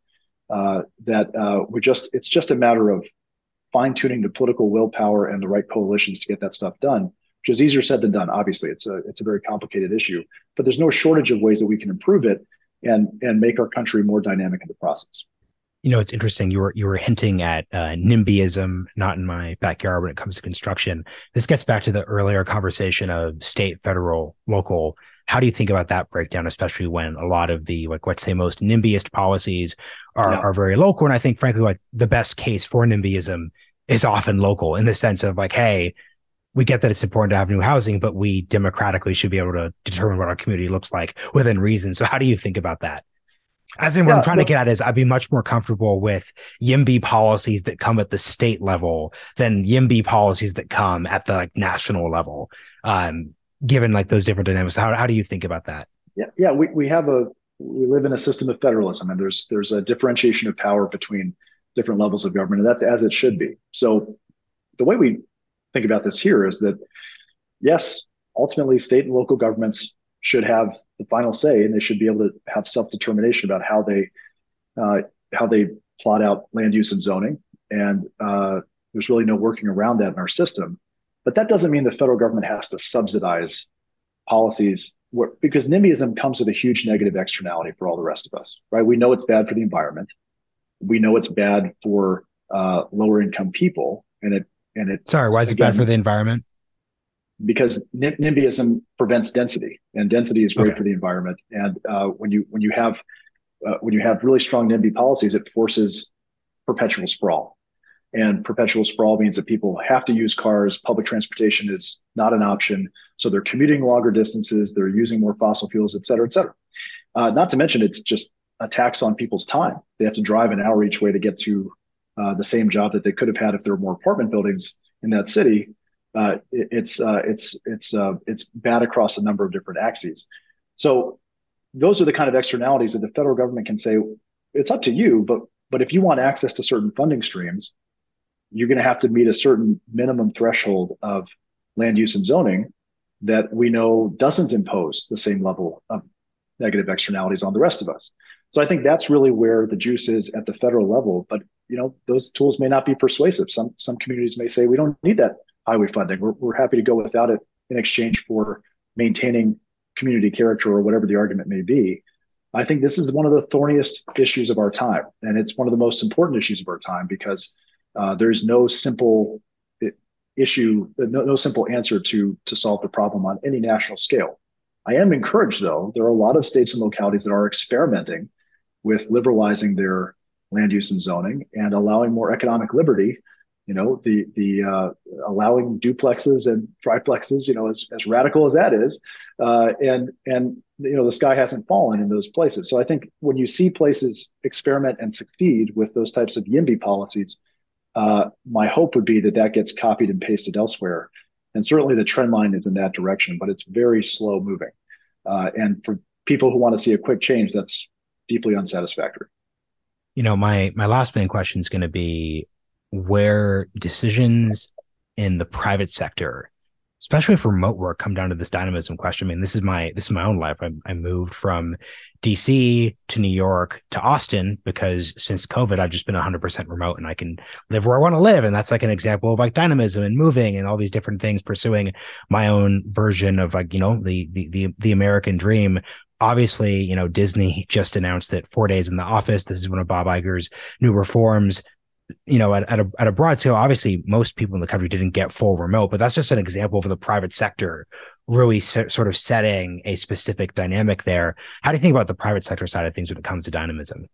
it's just a matter of fine tuning the political willpower and the right coalitions to get that stuff done, which is easier said than done. Obviously, it's a very complicated issue, but there's no shortage of ways that we can improve it and make our country more dynamic in the process. You know, it's interesting. You were hinting at NIMBYism, not in my backyard when it comes to construction. This gets back to the earlier conversation of state, federal, local. How do you think about that breakdown, especially when a lot of the, like, let's say, most NIMBYist policies are very local? And I think, frankly, like the best case for NIMBYism is often local, in the sense of like, hey, we get that it's important to have new housing, but we democratically should be able to determine what our community looks like within reason. So how do you think about that? As in, what I'm trying to get at is I'd be much more comfortable with YIMBY policies that come at the state level than YIMBY policies that come at the national level, given like those different dynamics. How do you think about that? Yeah. We live in a system of federalism, and there's a differentiation of power between different levels of government, and that's as it should be. So the way we think about this here is that, yes, ultimately state and local governments should have the final say, and they should be able to have self-determination about how they plot out land use and zoning. And there's really no working around that in our system. But that doesn't mean the federal government has to subsidize policies, because NIMBYism comes with a huge negative externality for all the rest of us, right? We know it's bad for the environment. We know it's bad for lower income people. Sorry, why is it bad for the environment? Because NIMBYism prevents density, and density is great for the environment. And when you have really strong NIMBY policies, it forces perpetual sprawl. And perpetual sprawl means that people have to use cars. Public transportation is not an option. So they're commuting longer distances. They're using more fossil fuels, et cetera, et cetera. Not to mention, it's just a tax on people's time. They have to drive an hour each way to get to the same job that they could have had if there were more apartment buildings in that city. It's bad across a number of different axes. So those are the kind of externalities that the federal government can say, it's up to you, but if you want access to certain funding streams, you're going to have to meet a certain minimum threshold of land use and zoning that we know doesn't impose the same level of negative externalities on the rest of us. So I think that's really where the juice is at the federal level. But those tools may not be persuasive. Some communities may say we don't need that highway funding. We're happy to go without it in exchange for maintaining community character, or whatever the argument may be. I think this is one of the thorniest issues of our time, and it's one of the most important issues of our time, because there's no simple issue, no simple answer to solve the problem on any national scale. I am encouraged, though. There are a lot of states and localities that are experimenting with liberalizing their land use and zoning and allowing more economic liberty. Allowing duplexes and triplexes, as radical as that is, and the sky hasn't fallen in those places. So I think when you see places experiment and succeed with those types of YIMBY policies, my hope would be that gets copied and pasted elsewhere. And certainly the trend line is in that direction, but it's very slow moving. And for people who want to see a quick change, that's deeply unsatisfactory. My last main question is going to be where decisions in the private sector, especially for remote work, come down to this dynamism question. I mean, this is my own life. I moved from DC to New York to Austin because since COVID, I've just been 100% remote, and I can live where I want to live. And that's like an example of like dynamism and moving and all these different things, pursuing my own version of the American dream. Obviously, Disney just announced that 4 days in the office. This is one of Bob Iger's new reforms. At a broad scale, obviously most people in the country didn't get full remote, but that's just an example of the private sector really sort of setting a specific dynamic there. How do you think about the private sector side of things when it comes to dynamism?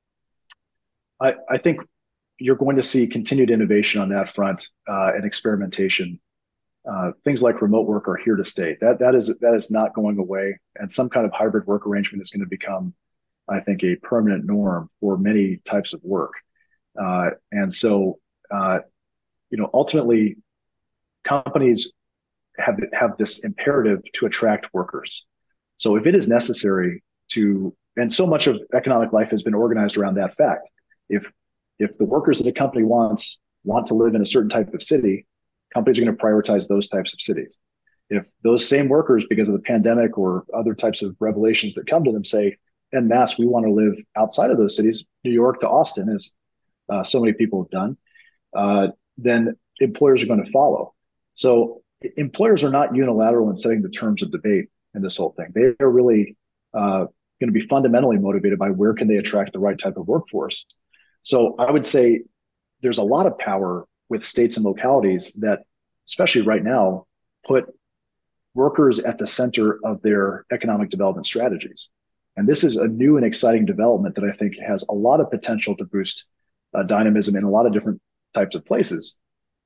I think you're going to see continued innovation on that front and experimentation. Things like remote work are here to stay. That is not going away, and some kind of hybrid work arrangement is going to become, I think, a permanent norm for many types of work. And so, ultimately, companies have this imperative to attract workers. So if it is necessary and so much of economic life has been organized around that fact. If the workers that a company want to live in a certain type of city, companies are going to prioritize those types of cities. if those same workers, because of the pandemic or other types of revelations that come to them, say, en masse, we want to live outside of those cities, New York to Austin, as so many people have done, then employers are going to follow. So employers are not unilateral in setting the terms of debate in this whole thing. They are really going to be fundamentally motivated by where can they attract the right type of workforce. So I would say there's a lot of power with states and localities that, especially right now, put workers at the center of their economic development strategies. And this is a new and exciting development that I think has a lot of potential to boost dynamism in a lot of different types of places.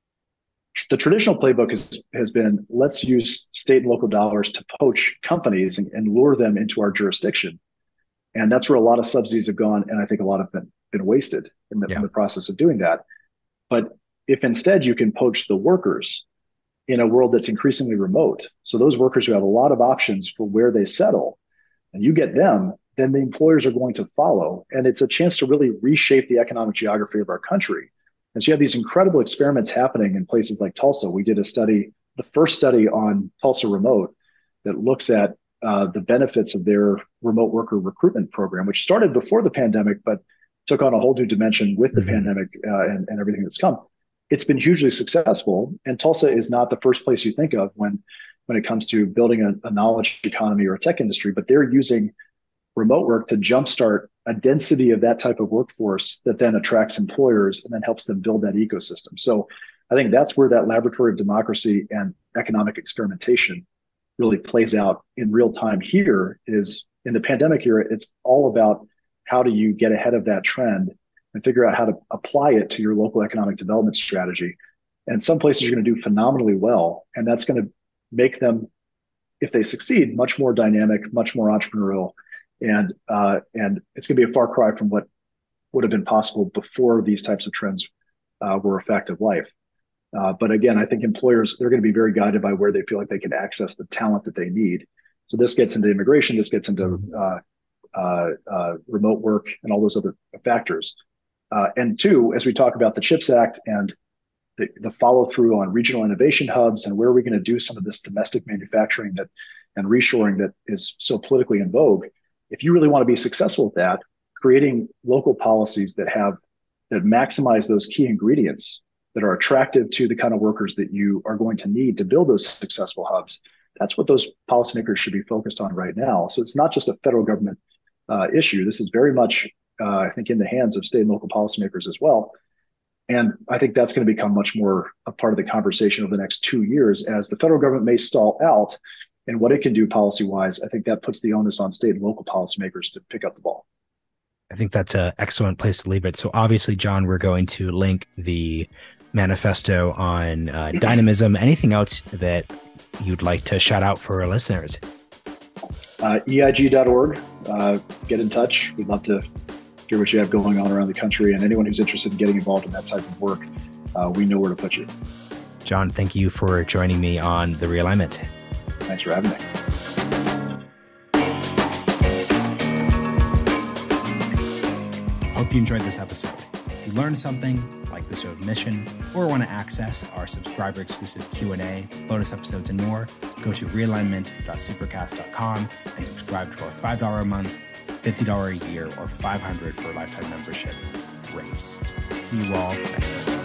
The traditional playbook has been, let's use state and local dollars to poach companies and lure them into our jurisdiction. And that's where a lot of subsidies have gone. And I think a lot have been wasted in the process of doing that. But if instead you can poach the workers in a world that's increasingly remote, so those workers who have a lot of options for where they settle, and you get them, then the employers are going to follow. And it's a chance to really reshape the economic geography of our country. And so you have these incredible experiments happening in places like Tulsa. We did a study, the first study on Tulsa Remote, that looks at the benefits of their remote worker recruitment program, which started before the pandemic, but took on a whole new dimension with the pandemic and everything that's come. It's been hugely successful. And Tulsa is not the first place you think of when it comes to building a knowledge economy or a tech industry, but they're using remote work to jumpstart a density of that type of workforce that then attracts employers and then helps them build that ecosystem. So I think that's where that laboratory of democracy and economic experimentation really plays out in real time. Here is, in the pandemic era, it's all about how do you get ahead of that trend and figure out how to apply it to your local economic development strategy. And some places are going to do phenomenally well, and that's going to make them, if they succeed, much more dynamic, much more entrepreneurial. And it's going to be a far cry from what would have been possible before these types of trends were a fact of life. But again, I think employers, they're going to be very guided by where they feel like they can access the talent that they need. So this gets into immigration, this gets into remote work and all those other factors. And two, as we talk about the CHIPS Act and the follow through on regional innovation hubs and where are we going to do some of this domestic manufacturing and reshoring that is so politically in vogue, if you really want to be successful at that, creating local policies that maximize those key ingredients that are attractive to the kind of workers that you are going to need to build those successful hubs, that's what those policymakers should be focused on right now. So it's not just a federal government issue. This is very much, I think, in the hands of state and local policymakers as well. And I think that's going to become much more a part of the conversation over the next 2 years as the federal government may stall out in what it can do policy-wise. I think that puts the onus on state and local policymakers to pick up the ball. I think that's an excellent place to leave it. So obviously, John, we're going to link the manifesto on dynamism. Anything else that you'd like to shout out for our listeners? EIG.org. Get in touch. We'd love to hear what you have going on around the country, and anyone who's interested in getting involved in that type of work, we know where to put you. John, thank you for joining me on The Realignment. Thanks for having me. Hope you enjoyed this episode. If you learned something, like the show's mission, or want to access our subscriber-exclusive Q&A, bonus episodes, and more, go to realignment.supercast.com and subscribe to our $5 a month, $50 a year, or $500 for a lifetime membership rates. See you all next time.